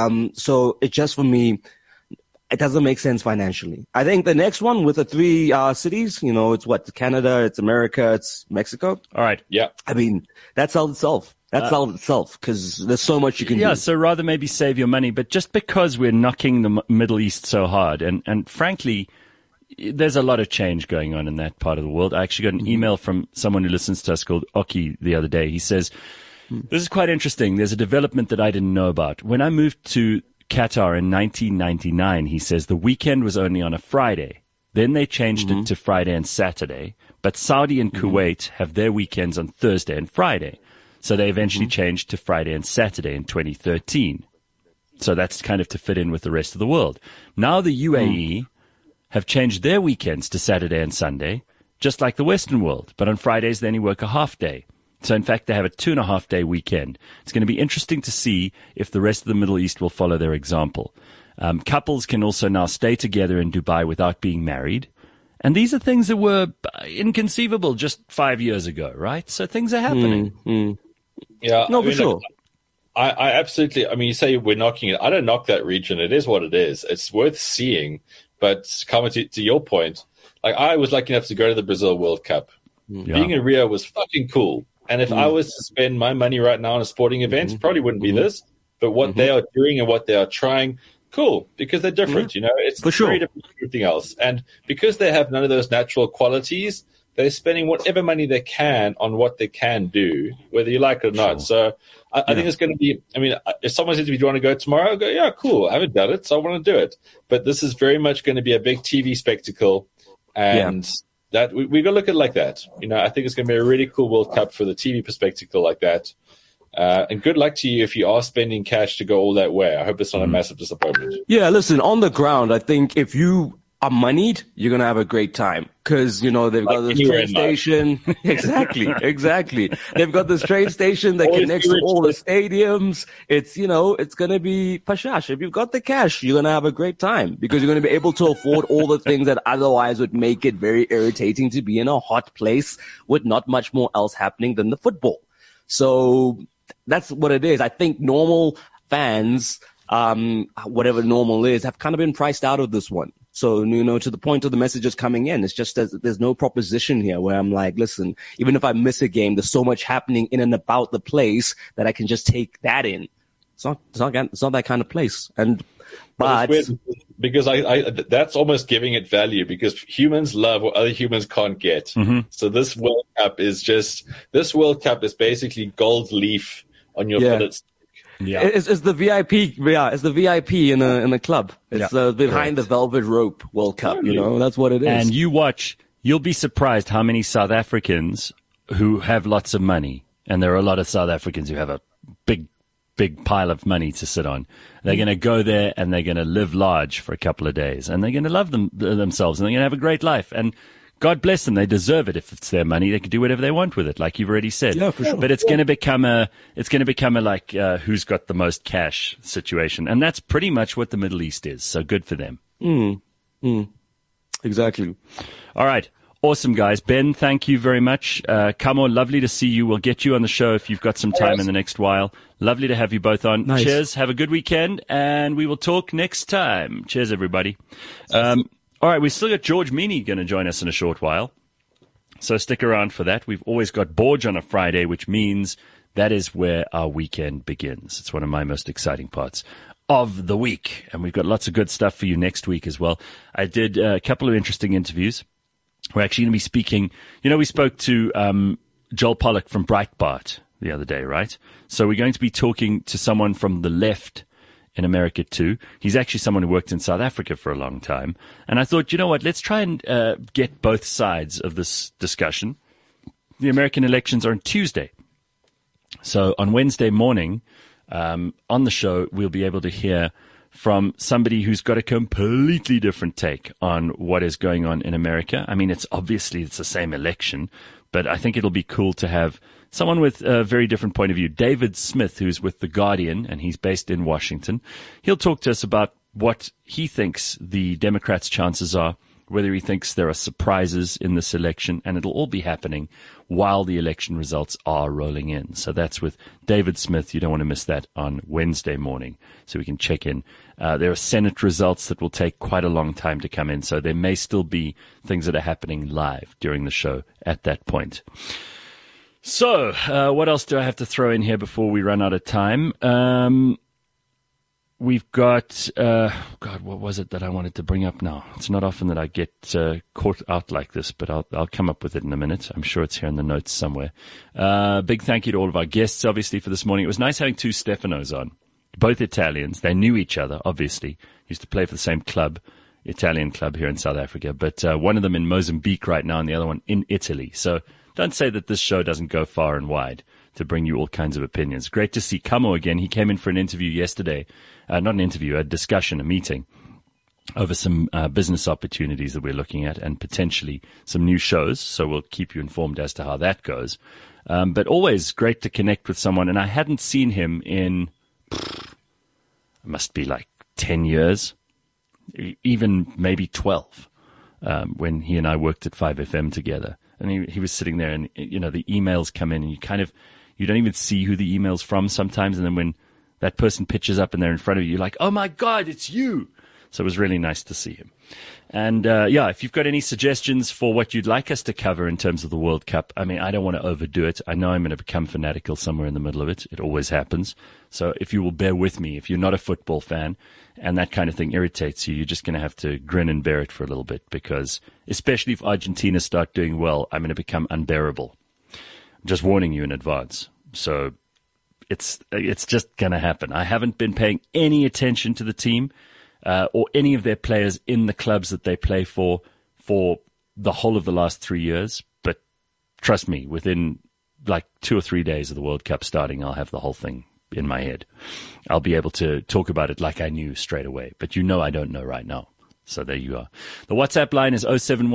So it just, for me, it doesn't make sense financially. I think the next one with the 3 cities, you know, it's Canada, it's America, it's Mexico. All right. Yeah. I mean, that sells itself. That sells itself, because there's so much you can do. Yeah, so rather maybe save your money, but just because we're knocking the Middle East so hard, and frankly, there's a lot of change going on in that part of the world. I actually got an email from someone who listens to us called Oki the other day. He says, this is quite interesting. There's a development that I didn't know about. When I moved to Qatar in 1999, he says the weekend was only on a Friday. Then they changed it to Friday and Saturday. But Saudi and Kuwait have their weekends on Thursday and Friday. So they eventually changed to Friday and Saturday in 2013. So that's kind of to fit in with the rest of the world. Now the UAE have changed their weekends to Saturday and Sunday, just like the Western world. But on Fridays, they only work a half day. So, in fact, they have a 2.5-day weekend. It's going to be interesting to see if the rest of the Middle East will follow their example. Couples can also now stay together in Dubai without being married. And these are things that were inconceivable just 5 years ago, right? So things are happening. Yeah. No, for sure. I absolutely, you say we're knocking it. I don't knock that region. It is what it is. It's worth seeing. But coming to your point, like, I was lucky enough to go to the Brazil World Cup. Being in Rio was fucking cool. And if I was to spend my money right now on a sporting event, it probably wouldn't be this. But what they are doing and what they are trying, cool, because they're different. You know, it's very different from everything else. And because they have none of those natural qualities, they're spending whatever money they can on what they can do, whether you like it or not. So I think it's going to be, if someone says, do you want to go tomorrow? I'll go, yeah, cool. I haven't done it, so I want to do it. But this is very much going to be a big TV spectacle. And that we got to look at it like that. You know, I think it's going to be a really cool World Cup for the TV perspective like that. And good luck to you if you are spending cash to go all that way. I hope it's not a massive disappointment. Yeah, listen, on the ground, I think if you are moneyed, you're going to have a great time. Because, you know, they've got this train station. Exactly. They've got this train station that connects to all the stadiums. It's, you know, it's going to be pashash. If you've got the cash, you're going to have a great time because you're going to be able to afford all the things that otherwise would make it very irritating to be in a hot place with not much more else happening than the football. So that's what it is. I think normal fans, whatever normal is, have kind of been priced out of this one. So, to the point of the messages coming in, it's just there's no proposition here where I'm like, listen, even if I miss a game, there's so much happening in and about the place that I can just take that in. It's not that kind of place. But it's weird because I that's almost giving it value, because humans love what other humans can't get. Mm-hmm. So this World Cup is basically gold leaf on your fillet stick. Yeah. It's the VIP. Yeah, it's the VIP in a club. It's behind the velvet rope World Cup. That's what it is. And you'll be surprised how many South Africans who have lots of money, and there are a lot of South Africans who have a big pile of money to sit on. They're going to go there and they're going to live large for a couple of days, and they're going to love themselves, and they're going to have a great life. And God bless them. They deserve it. If it's their money, they can do whatever they want with it, like you've already said. Yeah, for sure. But it's going to become a like, who's got the most cash situation. And that's pretty much what the Middle East is. So good for them. Exactly. All right. Awesome, guys. Ben, thank you very much. Kamo, lovely to see you. We'll get you on the show if you've got some time in the next while. Lovely to have you both on. Nice. Cheers. Have a good weekend, and we will talk next time. Cheers, everybody. All right, we've still got George Meany going to join us in a short while, so stick around for that. We've always got Borge on a Friday, which means that is where our weekend begins. It's one of my most exciting parts of the week, and we've got lots of good stuff for you next week as well. I did a couple of interesting interviews. We're actually going to be speaking, we spoke to Joel Pollak from Breitbart the other day, right? So we're going to be talking to someone from the left in America too. He's actually someone who worked in South Africa for a long time. And I thought, let's try and get both sides of this discussion. The American elections are on Tuesday. So on Wednesday morning, on the show, we'll be able to hear from somebody who's got a completely different take on what is going on in America. I mean, it's the same election, but I think it'll be cool to have someone with a very different point of view. David Smith, who's with The Guardian, and he's based in Washington. He'll talk to us about what he thinks the Democrats' chances are, whether he thinks there are surprises in this election, and it'll all be happening while the election results are rolling in. So that's with David Smith. You don't want to miss that on Wednesday morning, so we can check in. There are Senate results that will take quite a long time to come in, so there may still be things that are happening live during the show at that point. So, what else do I have to throw in here before we run out of time? We've got, what was it that I wanted to bring up now? It's not often that I get caught out like this, but I'll come up with it in a minute. I'm sure it's here in the notes somewhere. Big thank you to all of our guests, obviously, for this morning. It was nice having two Stefanos on, both Italians. They knew each other, obviously. Used to play for the same club, Italian club here in South Africa, but one of them in Mozambique right now and the other one in Italy. So don't say that this show doesn't go far and wide to bring you all kinds of opinions. Great to see Kamo again. He came in for an interview yesterday. Not an interview, a discussion, a meeting over some business opportunities that we're looking at and potentially some new shows. So we'll keep you informed as to how that goes. But always great to connect with someone. And I hadn't seen him in, it must be like 10 years, even maybe 12, when he and I worked at 5FM together. And he was sitting there and, the emails come in and you don't even see who the email's from sometimes. And then when that person pitches up and they're in front of you, you're like, oh my God, it's you. So it was really nice to see him. And, if you've got any suggestions for what you'd like us to cover in terms of the World Cup, I mean, I don't want to overdo it. I know I'm going to become fanatical somewhere in the middle of it. It always happens. So if you will bear with me, if you're not a football fan and that kind of thing irritates you, you're just going to have to grin and bear it for a little bit, because especially if Argentina start doing well, I'm going to become unbearable. I'm just warning you in advance. So it's just going to happen. I haven't been paying any attention to the team or any of their players in the clubs that they play for the whole of the last 3 years. But trust me, within like 2 or 3 days of the World Cup starting, I'll have the whole thing in my head. I'll be able to talk about it like I knew straight away. But I don't know right now. So there you are. The WhatsApp line is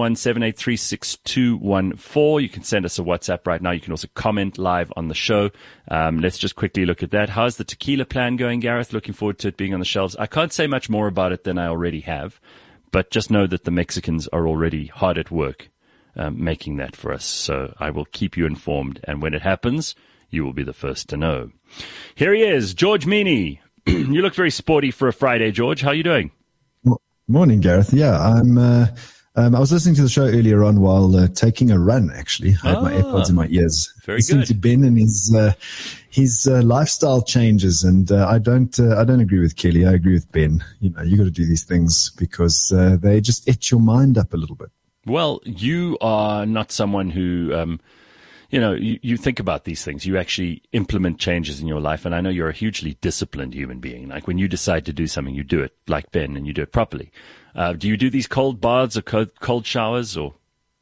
071-783-6214. You can send us a WhatsApp right now. You can also comment live on the show. Let's just quickly look at that. How's the tequila plan going, Gareth? Looking forward to it being on the shelves. I can't say much more about it than I already have, but just know that the Mexicans are already hard at work making that for us. So I will keep you informed. And when it happens, you will be the first to know. Here he is, George Meany. You look very sporty for a Friday, George. How are you doing? Morning, Gareth. Yeah, I was listening to the show earlier on while taking a run. Actually, I had my AirPods in my ears, listening to Ben and his lifestyle changes. And I don't agree with Kelly. I agree with Ben. You got to do these things because they just etch your mind up a little bit. Well, you are not someone who. You think about these things. You actually implement changes in your life. And I know you're a hugely disciplined human being. Like when you decide to do something, you do it like Ben and you do it properly. Do you do these cold baths or cold showers or?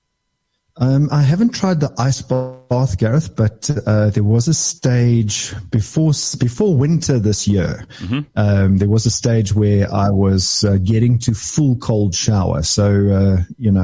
I haven't tried the ice bath, Gareth, but there was a stage before winter this year. Mm-hmm. There was a stage where I was getting to full cold shower. So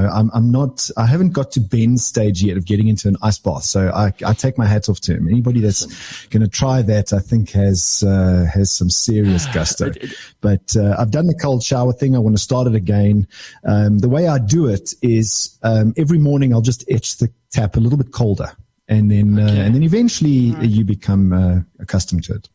I haven't got to Ben's stage yet of getting into an ice bath. So I take my hat off to him. Anybody that's going to try that, I think has some serious gusto. But I've done the cold shower thing. I want to start it again. The way I do it is every morning I'll just etch the tap a little bit colder, and then eventually you become accustomed to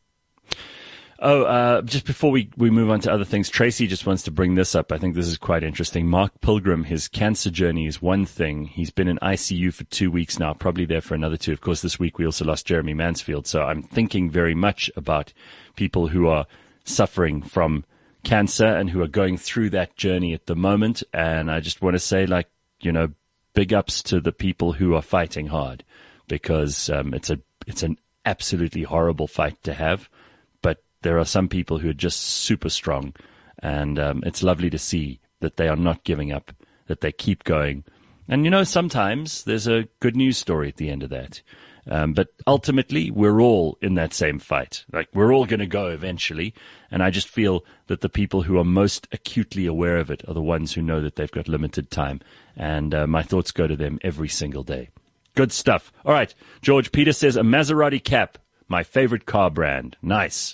it. Just before we move on to other things, Tracy just wants to bring this up. I think this is quite interesting. Mark Pilgrim, his cancer journey is one thing. He's been in ICU for 2 weeks now, probably there for another 2. Of course, this week we also lost Jeremy Mansfield. So I'm thinking very much about people who are suffering from cancer and who are going through that journey at the moment. And I just want to say, big ups to the people who are fighting hard, because it's an absolutely horrible fight to have. But there are some people who are just super strong, and it's lovely to see that they are not giving up, that they keep going. And, sometimes there's a good news story at the end of that. But ultimately, we're all in that same fight. Like, we're all going to go eventually. And I just feel that the people who are most acutely aware of it are the ones who know that they've got limited time. And my thoughts go to them every single day. Good stuff. All right. George, Peter says, a Maserati cap, my favorite car brand. Nice.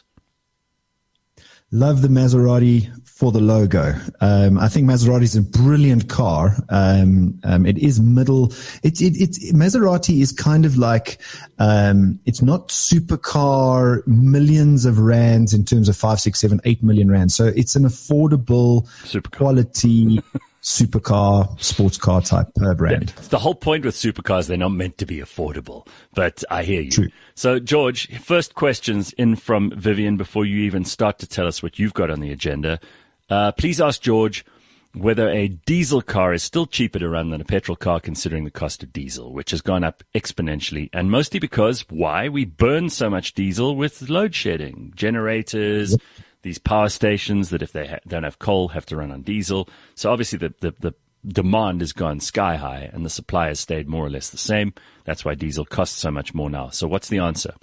Love the Maserati for the logo. I think Maserati is a brilliant car. It is middle. Maserati is kind of like, it's not supercar millions of rands in terms of 5, 6, 7, 8 million rand. So it's an affordable quality supercar, sports car type brand. Yeah, the whole point with supercars, they're not meant to be affordable, but I hear you. True. So, George, first questions in from Vivian before you even start to tell us what you've got on the agenda. Please ask George whether a diesel car is still cheaper to run than a petrol car, considering the cost of diesel, which has gone up exponentially, and mostly because why? We burn so much diesel with load shedding, generators, yep. These power stations that if they don't have coal have to run on diesel. So obviously the demand has gone sky high and the supply has stayed more or less the same. That's why diesel costs so much more now. So what's the answer?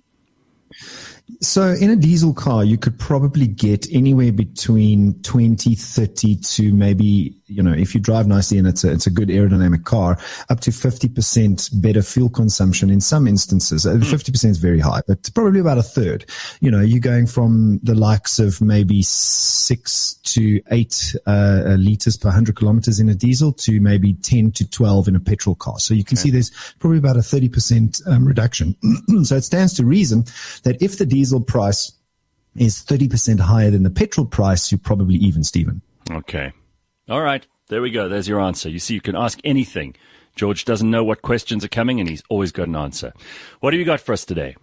So in a diesel car, you could probably get anywhere between 20, 30 to maybe, if you drive nicely and it's a good aerodynamic car, up to 50% better fuel consumption in some instances. 50% is very high, but probably about a third. You're going from the likes of maybe 6 to 8 liters per 100 kilometers in a diesel to maybe 10 to 12 in a petrol car. So you can see there's probably about a 30% reduction. So it stands to reason that if the diesel price is 30% higher than the petrol price, you're probably even, Stephen. Okay. All right. There we go. There's your answer. You see, you can ask anything. George doesn't know what questions are coming, and he's always got an answer. What have you got for us today?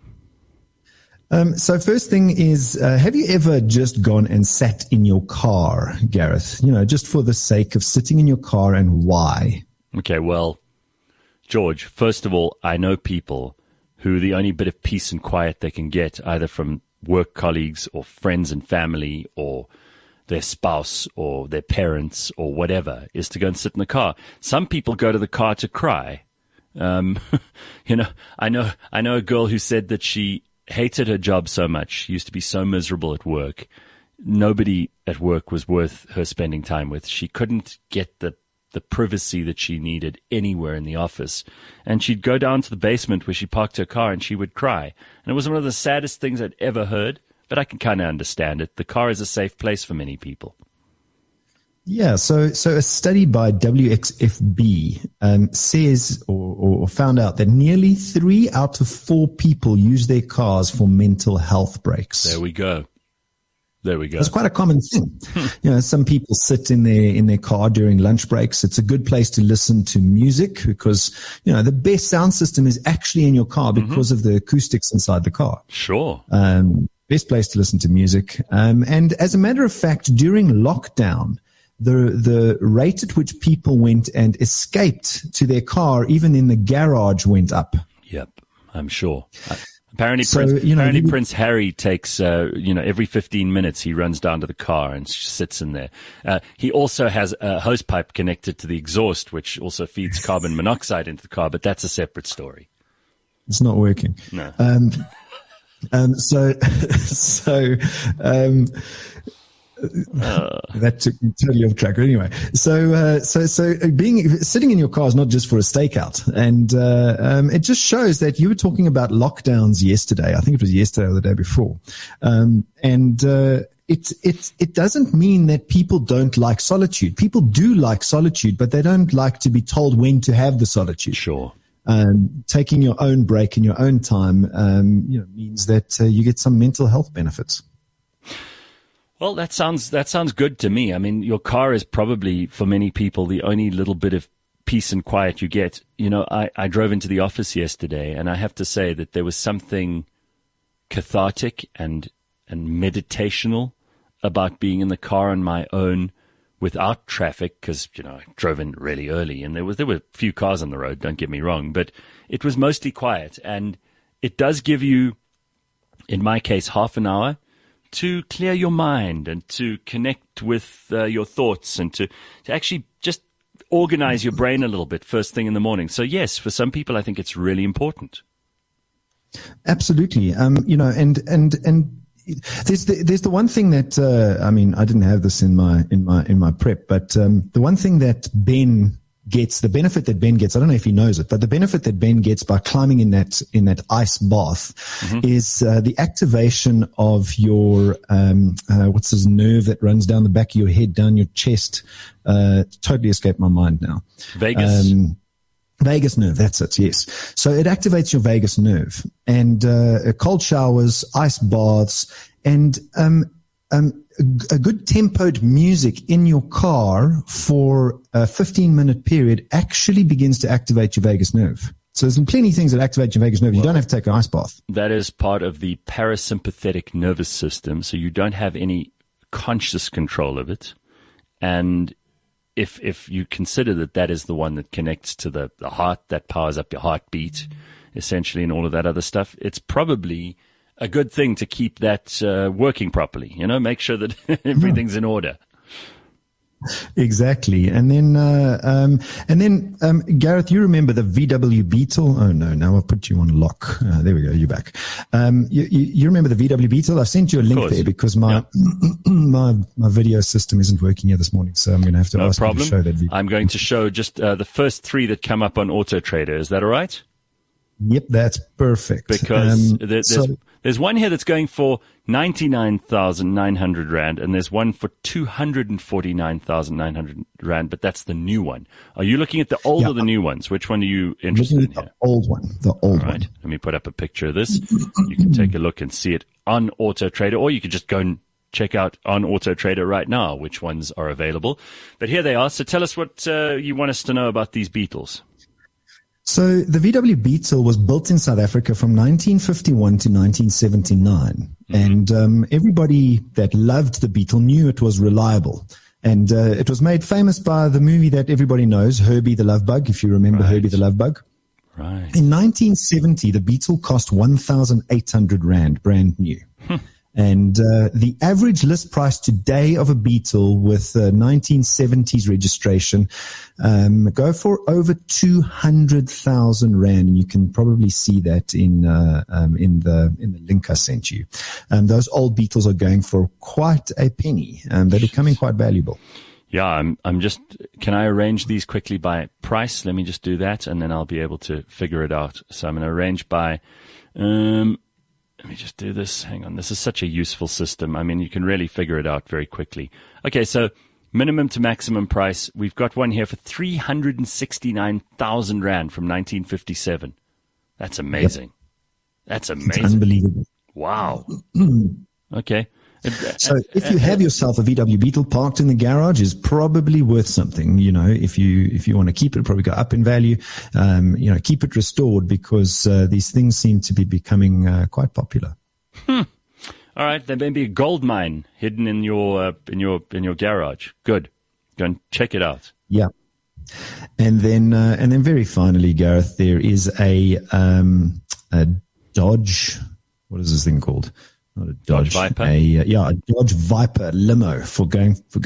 So first thing is, have you ever just gone and sat in your car, Gareth? Just for the sake of sitting in your car, and why? Okay, well, George, first of all, I know people who the only bit of peace and quiet they can get, either from work colleagues or friends and family or their spouse or their parents or whatever, is to go and sit in the car. Some people go to the car to cry. I know a girl who said that she hated her job so much. She used to be so miserable at work. Nobody at work was worth her spending time with. She couldn't get the privacy that she needed anywhere in the office. And she'd go down to the basement where she parked her car and she would cry. And it was one of the saddest things I'd ever heard, but I can kind of understand it. The car is a safe place for many people. Yeah, so a study by WXFB says or found out that nearly 3 out of 4 people use their cars for mental health breaks. There we go. It's quite a common thing. Some people sit in their car during lunch breaks. It's a good place to listen to music because, the best sound system is actually in your car because of the acoustics inside the car. Sure. Best place to listen to music. And as a matter of fact, during lockdown, the rate at which people went and escaped to their car, even in the garage, went up. Yep, I'm sure. Apparently, Prince Harry takes, every 15 minutes he runs down to the car and sits in there. He also has a hose pipe connected to the exhaust, which also feeds carbon monoxide into the car, but that's a separate story. It's not working. No. That took me totally off track. Anyway, so sitting in your car is not just for a stakeout, and it just shows that you were talking about lockdowns yesterday. I think it was yesterday or the day before, it doesn't mean that people don't like solitude. People do like solitude, but they don't like to be told when to have the solitude. Sure. Taking your own break in your own time, means that you get some mental health benefits. Well, that sounds good to me. I mean, your car is probably, for many people, the only little bit of peace and quiet you get. I drove into the office yesterday, and I have to say that there was something cathartic and meditational about being in the car on my own without traffic, because, I drove in really early, and there were a few cars on the road, don't get me wrong, but it was mostly quiet, and it does give you, in my case, half an hour to clear your mind and to connect with your thoughts and to actually just organize your brain a little bit first thing in the morning. So yes, for some people, I think it's really important. Absolutely. And there's the one thing that, I didn't have this in my prep, but the one thing that Ben gets, the benefit that Ben gets, I don't know if he knows it, but the benefit that Ben gets by climbing in that ice bath is the activation of your what's this nerve that runs down the back of your head, down your chest. Totally escaped my mind now. Vagus nerve, that's it, yes. So it activates your vagus nerve, and cold showers, ice baths, and a good tempoed music in your car for a 15-minute period actually begins to activate your vagus nerve. So there's plenty of things that activate your vagus nerve. You don't have to take an ice bath. That is part of the parasympathetic nervous system, so you don't have any conscious control of it. And if you consider that is the one that connects to the heart, that powers up your heartbeat, essentially, and all of that other stuff, it's probably a good thing to keep that working properly. Make sure that everything's in order. Exactly. And then Gareth, you remember the VW Beetle? Oh no, now I'll put you on lock. There we go. You're back. You remember the VW Beetle? I've sent you a link there because my video system isn't working here this morning. So I'm going to have to ask you to show that video. I'm going to show just the first 3 that come up on Auto Trader. Is that all right? Yep, that's perfect. Because there's one here that's going for 99,900 Rand, and there's one for 249,900 Rand, but that's the new one. Are you looking at the old or the new ones? Which one are you interested in here? The old one. The old one. Let me put up a picture of this. You can take a look and see it on Auto Trader, or you could just go and check out on Auto Trader right now which ones are available. But here they are. So tell us what you want us to know about these Beetles. So the VW Beetle was built in South Africa from 1951 to 1979. And everybody that loved the Beetle knew it was reliable. And it was made famous by the movie that everybody knows, Herbie the Love Bug, if you remember Herbie the Love Bug. Right. In 1970, the Beetle cost 1,800 Rand, brand new. And the average list price today of a Beetle with 1970s registration go for over 200,000 Rand, and you can probably see that in the link I sent you. Those old Beetles are going for quite a penny. They're becoming quite valuable. Yeah, I'm just. Can I arrange these quickly by price? Let me just do that, and then I'll be able to figure it out. So I'm going to arrange by. Let me just do this. Hang on. This is such a useful system. I mean, you can really figure it out very quickly. Okay, so Minimum to maximum price. We've got one here for 369,000 Rand from 1957. That's amazing. Yep. That's amazing. It's unbelievable. Wow. Okay. So if you have yourself a VW Beetle parked in the garage, is probably worth something. You know, if you want to keep it, probably go up in value. You know, keep it restored because these things seem to be becoming quite popular. All right, there may be a gold mine hidden in your garage. Good, go and check it out. Yeah, and then very finally, Gareth, there is a Dodge. What is this thing called? Not a Dodge Viper. A Dodge Viper limo for going for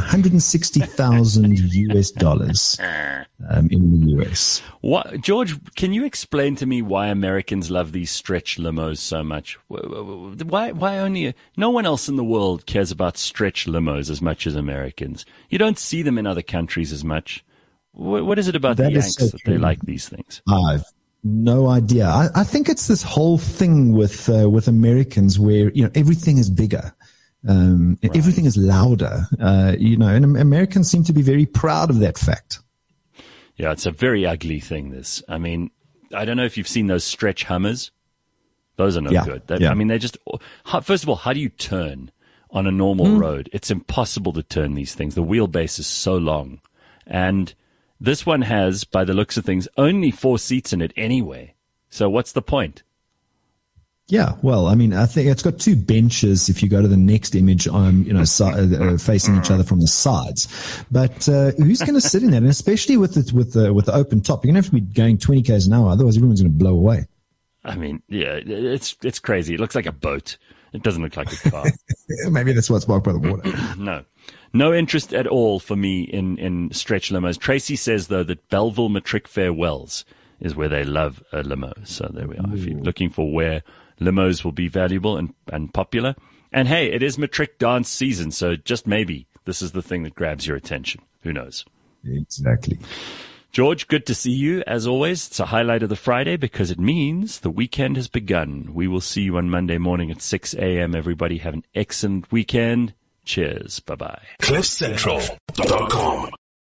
$160,000 in the US. What, George? Can you explain to me why Americans love these stretch limos so much? Why only? No one else in the world cares about stretch limos as much as Americans. You don't see them in other countries as much. What is it about the Yanks that they like these things? I've no idea. I think it's this whole thing with Americans where, you know, everything is bigger. Right. Everything is louder, you know, and Americans seem to be very proud of that fact. Yeah, it's a very ugly thing, this. I mean, I don't know if you've seen those stretch Hummers. Those are no good. I mean, they're just, first of all, how do you turn on a normal road? It's impossible to turn these things. The wheelbase is so long. And this one has, by the looks of things, only 4 seats in it anyway. So what's the point? Yeah, well, I mean, I think it's got 2 benches if you go to the next image, you know, facing each other from the sides. But who's going to sit in that? And especially with the open top, you're going to have to be going 20 k's an hour, otherwise everyone's going to blow away. I mean, yeah, it's crazy. It looks like a boat. It doesn't look like a car. Maybe that's what's marked by the water. No interest at all for me in stretch limos. Tracy says, though, that Belleville Matric Fair Wells is where they love a limo. So there we are. If you're looking for where limos will be valuable and popular. And hey, it is Matric dance season, so just maybe this is the thing that grabs your attention. Who knows? Exactly. George, good to see you, as always. It's a highlight of the Friday because it means the weekend has begun. We will see you on Monday morning at 6 a.m. Everybody have an excellent weekend. Cheers. Bye-bye. CliffCentral.com